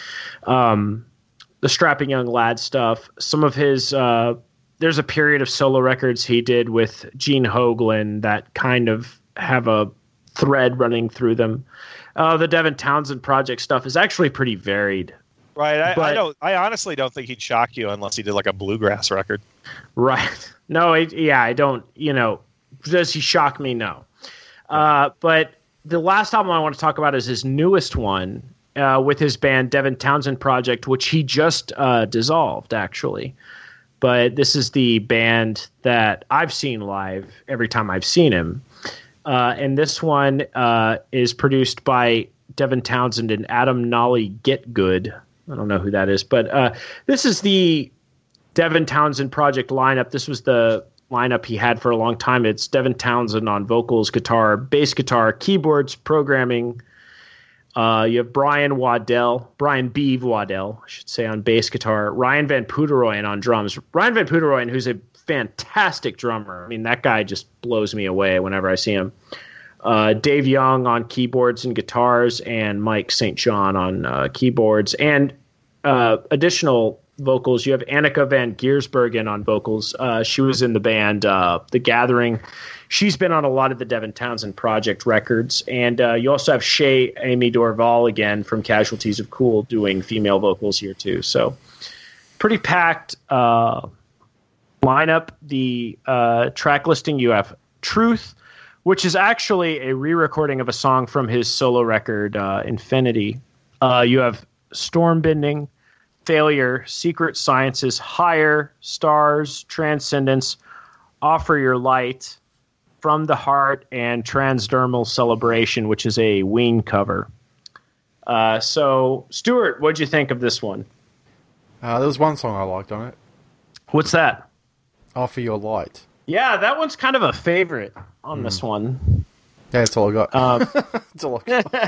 um, the Strapping Young Lad stuff. Some of his uh, there's a period of solo records he did with Gene Hoglan that kind of have a thread running through them. Uh, the Devin Townsend Project stuff is actually pretty varied. Right. I, But- I don't. I honestly don't think he'd shock you unless he did like a bluegrass record. Right. No, it, yeah, I don't, you know, does he shock me? No. Uh, but the last album I want to talk about is his newest one uh, with his band Devin Townsend Project, which he just uh, dissolved, actually. But this is the band that I've seen live every time I've seen him. Uh, and this one uh, is produced by Devin Townsend and Adam Nolly Getgood. I don't know who that is, but uh, this is the Devin Townsend Project lineup. This was the lineup he had for a long time. It's Devin Townsend on vocals, guitar, bass guitar, keyboards, programming. Uh, you have Brian Waddell, Brian Beeve Waddell, I should say, on bass guitar. Ryan Van Pooteroyen on drums. Ryan Van Pooteroyen, who's a fantastic drummer. I mean, that guy just blows me away whenever I see him. Uh, Dave Young on keyboards and guitars, and Mike Saint John on uh, keyboards. And uh, additional vocals, you have Annika Van Giersbergen on vocals. Uh, she was in the band uh, The Gathering. She's been on a lot of the Devin Townsend Project records. And uh, you also have Shay Amy Dorval again from Casualties of Cool doing female vocals here too. So pretty packed uh, lineup. The uh, track listing, you have Truth, which is actually a re-recording of a song from his solo record, uh, Infinity. Uh, you have Stormbending, Failure, Secret Sciences, Higher, Stars, Transcendence, Offer Your Light, From the Heart, and Transdermal Celebration, which is a Ween cover. Uh, so, Stuart, what'd you think of this one? Uh, there was one song I liked on it. What's that? Offer Your Light. Yeah, that one's kind of a favorite on Mm. this one. Yeah, that's all I got. Um, That's all I got.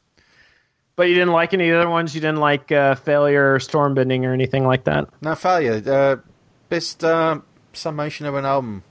But you didn't like any of the other ones? You didn't like uh, Failure or Stormbending or anything like that? No, Failure. Uh, best uh, summation of an album.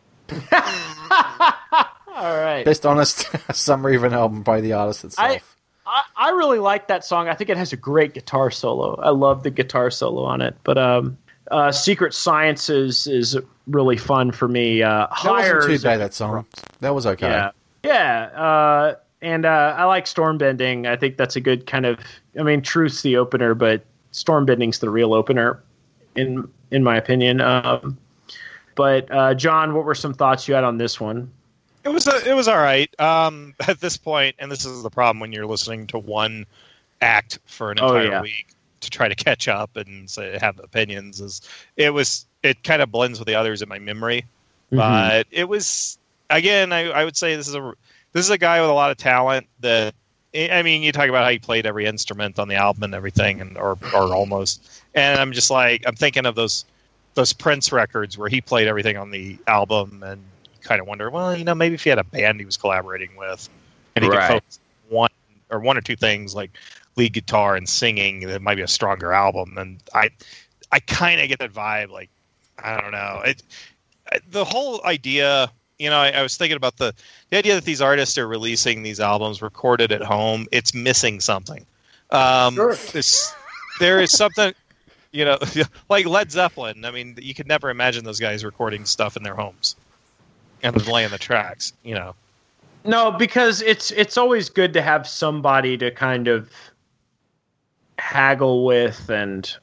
All right. Best honest summary of an album by the artist itself. I, I really like that song. I think it has a great guitar solo. I love the guitar solo on it. But um, uh, Secret Sciences is really fun for me. Uh, that Higher wasn't too is a- bad, that song. That was okay. Yeah. Yeah. Uh, and uh, I like Stormbending. I think that's a good kind of. I mean, Truth's the opener, but Stormbending's the real opener, in in my opinion. Um, but uh, John, what were some thoughts you had on this one? It was a, it was all right. Um, at this point, and this is the problem when you're listening to one act for an Oh, entire yeah. week to try to catch up and say, have opinions. Is it was it kind of blends with the others in my memory. But mm-hmm. it was again. I, I would say this is a this is a guy with a lot of talent. That I mean, you talk about how he played every instrument on the album and everything, and or or almost. And I'm just like I'm thinking of those those Prince records where he played everything on the album, and you kind of wonder, well, you know, maybe if he had a band he was collaborating with, and he right. could focus on one or one or two things like lead guitar and singing, it might be a stronger album. And I, I kind of get that vibe. Like, I don't know. It, the whole idea, you know, I, I was thinking about the, the idea that these artists are releasing these albums recorded at home. It's missing something. Um, sure. There is something, you know, like Led Zeppelin. I mean, you could never imagine those guys recording stuff in their homes and playing the tracks, you know. No, because it's it's always good to have somebody to kind of haggle with and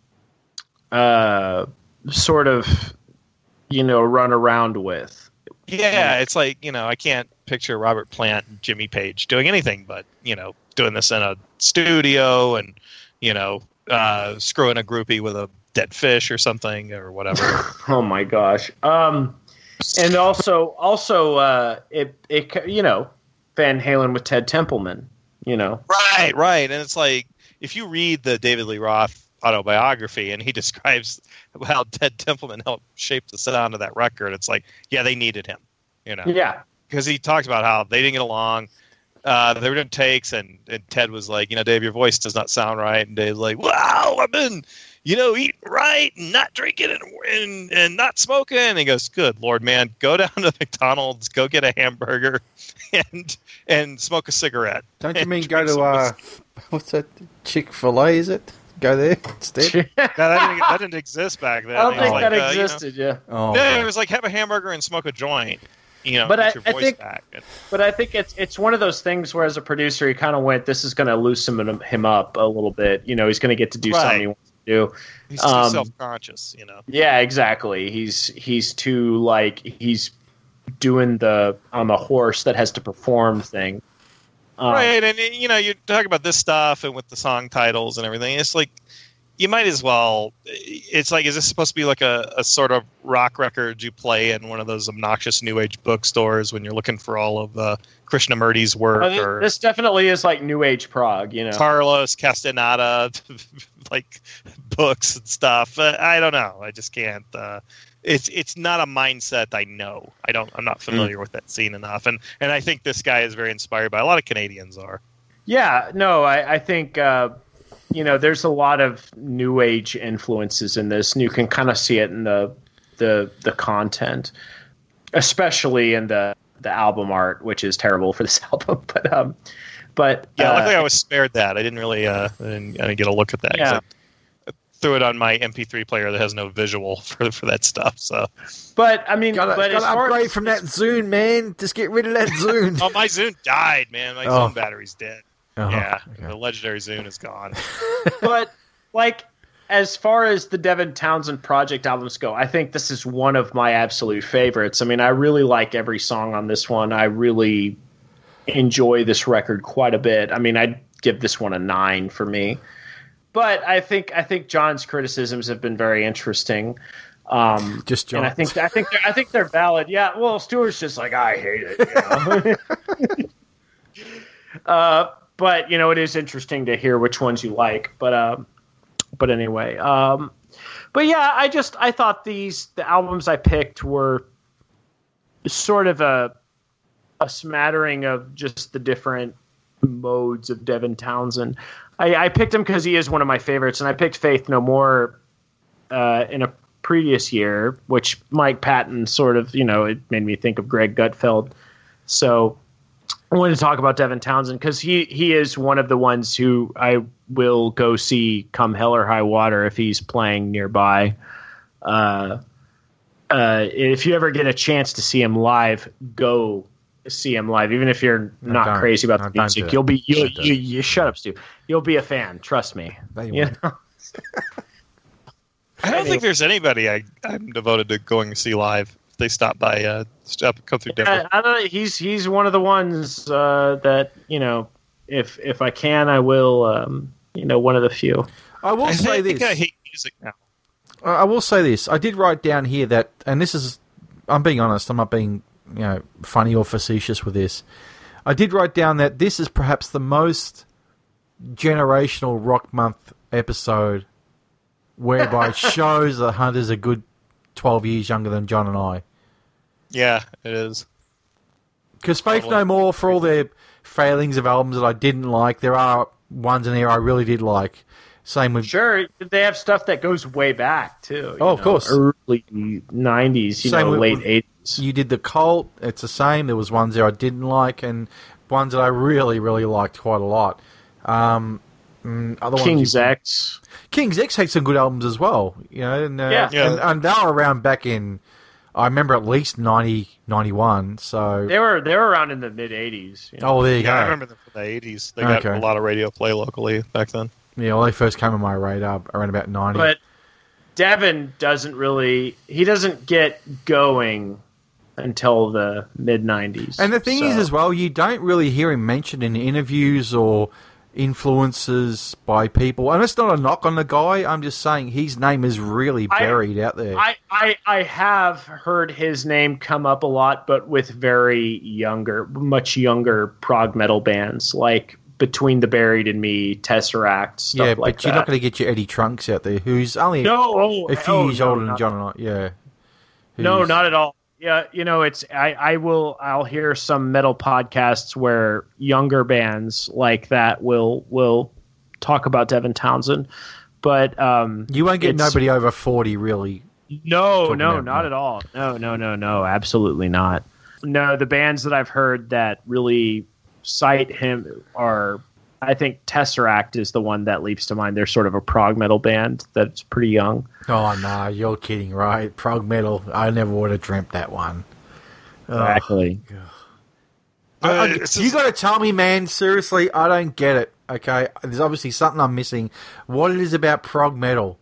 uh, sort of, you know, run around with. Yeah, it's like, you know, I can't picture Robert Plant and Jimmy Page doing anything but, you know, doing this in a studio and, you know, uh, screwing a groupie with a dead fish or something or whatever. Oh my gosh. Um, and also, also, uh, it, it, you know, Van Halen with Ted Templeman, you know. Right, right. And it's like, if you read the David Lee Roth autobiography and he describes how Ted Templeman helped shape the sound of that record, it's like, yeah, they needed him, you know. Yeah. Because he talks about how they didn't get along. Uh, they were doing takes, and, and Ted was like, you know, Dave, your voice does not sound right. And Dave's like, wow, I've been, you know, eating right and not drinking and, and, and not smoking. And he goes, good Lord, man, go down to McDonald's, go get a hamburger and and smoke a cigarette. Don't you mean go to, uh, what's that, Chick-fil-A, is it? Go there instead? no, that, didn't, that didn't exist back then. I don't think like, that uh, existed, you know, yeah. Oh, no, it was like have a hamburger and smoke a joint. You know, but get I, your I voice think, back. But I think it's it's one of those things where, as a producer, he kind of went, "This is going to loosen him, him up a little bit." You know, he's going to get to do right. something he wants to do. He's too um, self-conscious, you know. Yeah, exactly. He's he's too like he's doing the on the horse that has to perform thing. Um, right, and you know, you talk about this stuff and with the song titles and everything. It's like you might as well. It's like, is this supposed to be like a, a sort of rock record you play in one of those obnoxious New Age bookstores when you're looking for all of uh, Krishnamurti's work? I mean, or this definitely is like New Age prog, you know. Carlos Castaneda, like books and stuff. Uh, I don't know. I just can't. Uh, it's it's not a mindset I know. I don't. I'm not familiar mm. with that scene enough, and and I think this guy is very inspired by a lot of Canadians are. Yeah. No, I I think. Uh, You know, there's a lot of New Age influences in this, and you can kind of see it in the the the content, especially in the, the album art, which is terrible for this album. But um, but yeah, uh, luckily I was spared that. I didn't really uh, I didn't, I didn't get a look at that. Yeah. I threw it on my M P three player that has no visual for for that stuff. So, but I mean, gotta, but gotta upgrade as, from that Zune, man. Just get rid of that Zune. Oh, my Zune died, man. My oh. Zune battery's dead. Oh, yeah, okay. The legendary Zune is gone. But, like, as far as the Devin Townsend Project albums go, I think this is one of my absolute favorites. I mean, I really like every song on this one. I really enjoy this record quite a bit. I mean, I'd give this one a nine for me. But I think I think John's criticisms have been very interesting. Um, just John. And I think I think I think they're valid. Yeah. Well, Stuart's just like, I hate it. You know? uh. But, you know, it is interesting to hear which ones you like. But um, but anyway. Um, but, yeah, I just I thought these the albums I picked were sort of a a smattering of just the different modes of Devin Townsend. I, I picked him because he is one of my favorites. And I picked Faith No More uh, in a previous year, which Mike Patton sort of, you know, it made me think of Greg Gutfeld. So I wanted to talk about Devin Townsend because he, he is one of the ones who I will go see come hell or high water if he's playing nearby. Uh, uh, if you ever get a chance to see him live, go see him live. Even if you're No, not don't. crazy about No, the don't music, do it. you'll be you Don't do you, it. you shut up, Stu. You'll be a fan. Trust me. No, you You won't. know? I don't think there's anybody I, I'm devoted to going to see live. If they stop by, uh, stop come through Denver. I, I don't know. He's he's one of the ones uh, that, you know, if if I can, I will. Um, you know, one of the few. I will I say think this. I hate music now. I will say this. I did write down here that, and this is I'm being honest. I'm not being, you know, funny or facetious with this. I did write down that this is perhaps the most generational Rock Month episode, whereby it shows that Hunter's a good twelve years younger than John and I. Yeah, it is. Because Faith No More, for all their failings of albums that I didn't like, there are ones in there I really did like. Same with... Sure, they have stuff that goes way back, too. Oh, of know, course. Early nineties, you Same know, with- late with- eighties. You did the Cult, it's the same. There was ones there I didn't like, and ones that I really, really liked quite a lot. Um, mm, other King's ones you- X. King's X had some good albums as well, you know, and, uh, Yeah. Yeah. and, and they were around back in, I remember at least ninety, ninety-one, so... They were they were around in the mid eighties. You know? Oh, there you Yeah, I go. remember them from the eighties. They got Okay. a lot of radio play locally back then. Yeah, well, they first came on my radar around about ninety. But Devin doesn't really he doesn't get going until the mid nineties. And the thing is, as well, you don't really hear him mentioned in interviews or influences by people. And it's not a knock on the guy. I'm just saying his name is really I- buried out there. I, I I have heard his name come up a lot, but with very younger, much younger prog metal bands like Between the Buried and Me, Tesseract, stuff yeah, like but you're that. not going to get your Eddie Trunks out there, who's only No, oh, a few oh, years no, older than not- John and I. Yeah. No, Who's- not at all. Yeah, you know, it's I, I will I'll hear some metal podcasts where younger bands like that will will talk about Devin Townsend, but um, You won't get it's- nobody over forty, really. no, talking no, about not that. at all. No, no, no, no, absolutely not. No, the bands that I've heard that really cite him are, I think Tesseract is the one that leaps to mind. They're sort of a prog metal band that's pretty young. Oh, no, you're kidding, right? Prog metal, I never would have dreamt that one. Ugh. Exactly. I- I- Uh, it's you just- got to tell me, man, seriously, I don't get it, okay? There's obviously something I'm missing. What it is about prog metal?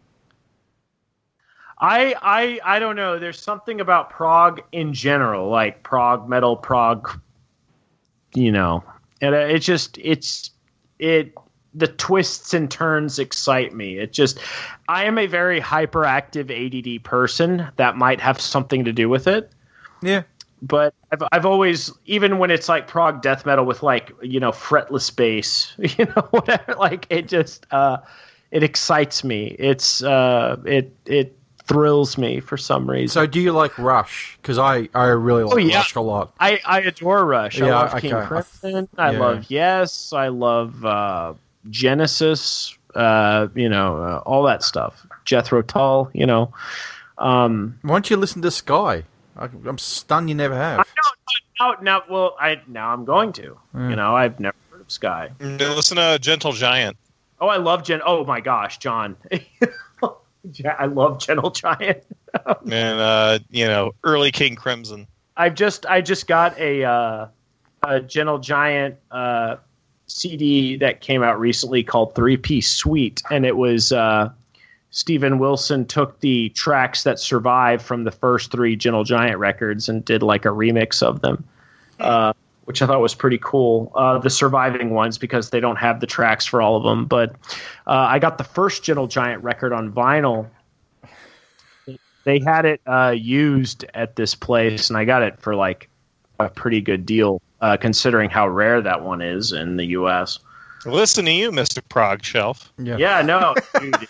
I I I don't know. There's something about prog in general, like prog metal, prog. You know, and uh, it's just it's it. The twists and turns excite me. It just, I am a very hyperactive A D D person. That might have something to do with it. Yeah. But I've I've always, even when it's like prog death metal with like, you know, fretless bass, you know, whatever, like it just uh, it excites me. It's uh, it it thrills me for some reason. So do you like Rush? Because I, I really like Oh, yeah. Rush a lot. I, I adore Rush. I Yeah, love okay. King Crimson. I Yeah. love Yes. I love uh, Genesis. Uh, you know, uh, all that stuff. Jethro Tull. You know. Um, Why don't you listen to Sky? I, I'm stunned you never have. now, now, well, I now I'm going to. Mm. You know, I've never heard of Sky. Listen to Gentle Giant. Oh, I love Gen. Oh my gosh, John. Yeah, I love Gentle Giant. And uh, you know, early King Crimson. I've just I just got a uh, a Gentle Giant uh, C D that came out recently called Three Piece Suite, and it was uh, Steven Wilson took the tracks that survived from the first three Gentle Giant records and did like a remix of them, uh, which I thought was pretty cool. Uh, the surviving ones, because they don't have the tracks for all of them, but uh, I got the first Gentle Giant record on vinyl. They had it uh, used at this place, and I got it for like a pretty good deal, uh, considering how rare that one is in the U S. Listen to you, Mister Prog Shelf. Yeah. Yeah, no, dude.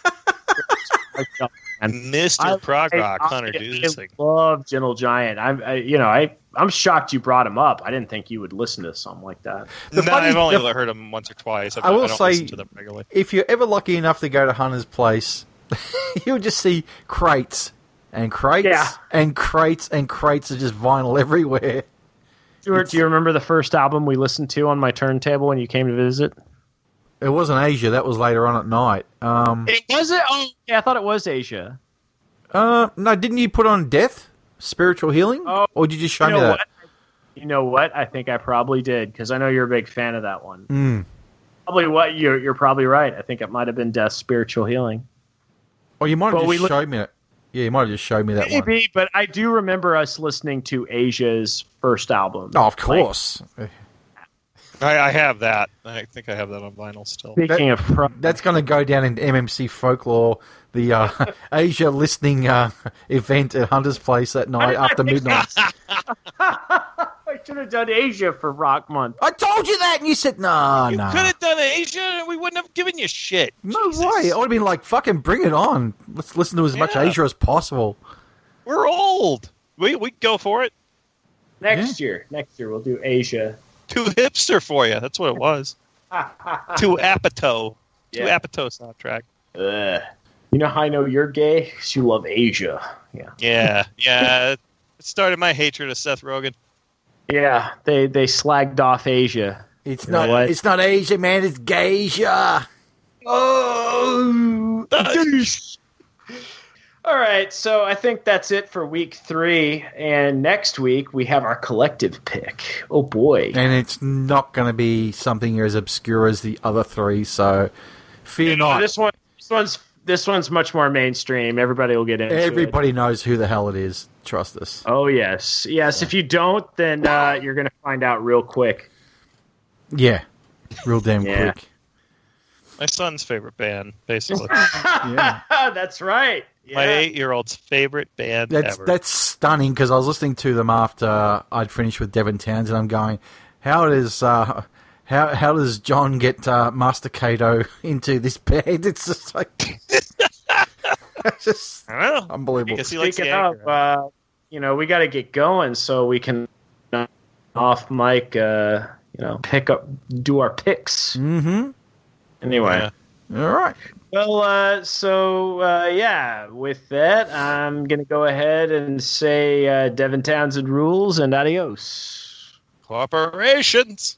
And Mister I- Prog I- Rock, I- Hunter I Dusing. love Gentle Giant. I'm, I, you know, I, I'm shocked you brought him up. I didn't think you would listen to something like that. The No, funny- I've only the- heard them once or twice. I've, I will I don't say- listen to them regularly. If you're ever lucky enough to go to Hunter's place, you'll just see crates and crates Yeah. and crates and crates of just vinyl everywhere. Stuart, do you remember the first album we listened to on my turntable when you came to visit? It wasn't Asia. That was later on at night. Um, It was it. Oh, yeah, I thought it was Asia. uh, no, didn't you put on Death? Spiritual Healing? Oh, or did you just show you me know that? what? You know what? I think I probably did, because I know you're a big fan of that one. Mm. Probably what you're. You're probably right. I think it might have been Death's Spiritual Healing. Or you might have But we just look- showed me it. Yeah, you might have just showed me that one. Maybe, but I do remember us listening to Asia's first album. Oh, of course. Oh, I, I have that. I think I have that on vinyl still. Speaking That- of pro- That's going to go down in M M C folklore, the uh, Asia listening uh, event at Hunter's Place that night after midnight. I should have done Asia for Rock Month. I told you that, and you said, nah, You nah. could have done Asia, and we wouldn't have given you shit. No Jesus. way. I would have been like, fucking bring it on. Let's listen to as much Yeah. Asia as possible. We're old. We we go for it. Next year, next year we'll do Asia. Too hipster for you. That's what it was. Too Apatow. Too Yeah. Apatow soundtrack. Ugh. You know how I know you're gay? 'Cause you love Asia. Yeah. Yeah, yeah. It started my hatred of Seth Rogen. Yeah, they they slagged off Asia. It's You know not. what? It's not Asia, man. It's Gasia. Oh. All right, so I think that's it for week three, and next week we have our collective pick. Oh boy! And it's not going to be something as obscure as the other three, so fear not. This one, this one's this one's much more mainstream. Everybody will get into it. Everybody knows who the hell it is. Trust us. Oh yes, yes. If you don't, then uh, you're gonna find out real quick. Yeah, real damn Yeah. quick. My son's favorite band, basically. Yeah. That's right. Yeah. My eight-year-old's favorite band That's ever. that's stunning because I was listening to them after I'd finished with Devin Townsend. I'm going, how does uh, how how does John get uh, Master Kato into this band? It's just like it's just I don't know. unbelievable. Because he likes Speaking the of, anchor. uh, you know, we got to get going so we can uh, off mic, uh, you know, pick up, do our picks. Mm-hmm. Anyway. Yeah. All right. Well, uh, so, uh, yeah, with that, I'm going to go ahead and say uh, Devin Townsend rules and adios. Corporations.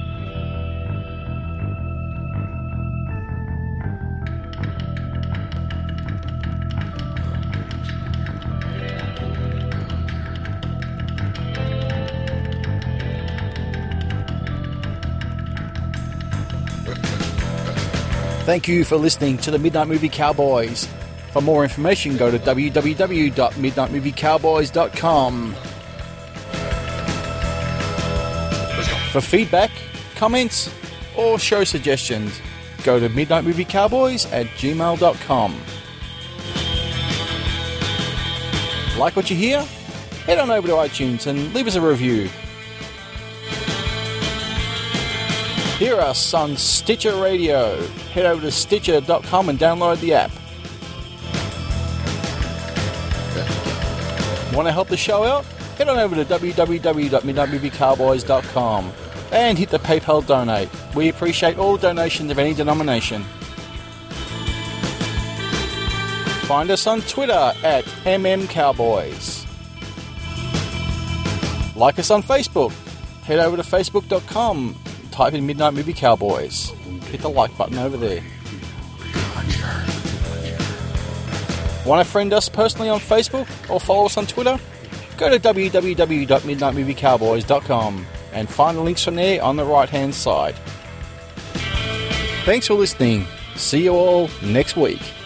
Thank you for listening to the Midnight Movie Cowboys. For more information, go to w w w dot midnight movie cowboys dot com. For feedback, comments, or show suggestions, go to midnight movie cowboys at gmail dot com. Like what you hear? Head on over to iTunes and leave us a review. Hear us on Stitcher Radio. Head over to stitcher dot com and download the app. Want to help the show out? Head on over to w w w dot midnight movie cowboys dot com and hit the PayPal donate. We appreciate all donations of any denomination. Find us on Twitter at M M Cowboys. Like us on Facebook. Head over to facebook dot com. Type in Midnight Movie Cowboys. Hit the like button over there. Want to friend us personally on Facebook or follow us on Twitter? Go to w w w dot midnight movie cowboys dot com and find the links from there on the right hand side. Thanks for listening. See you all next week.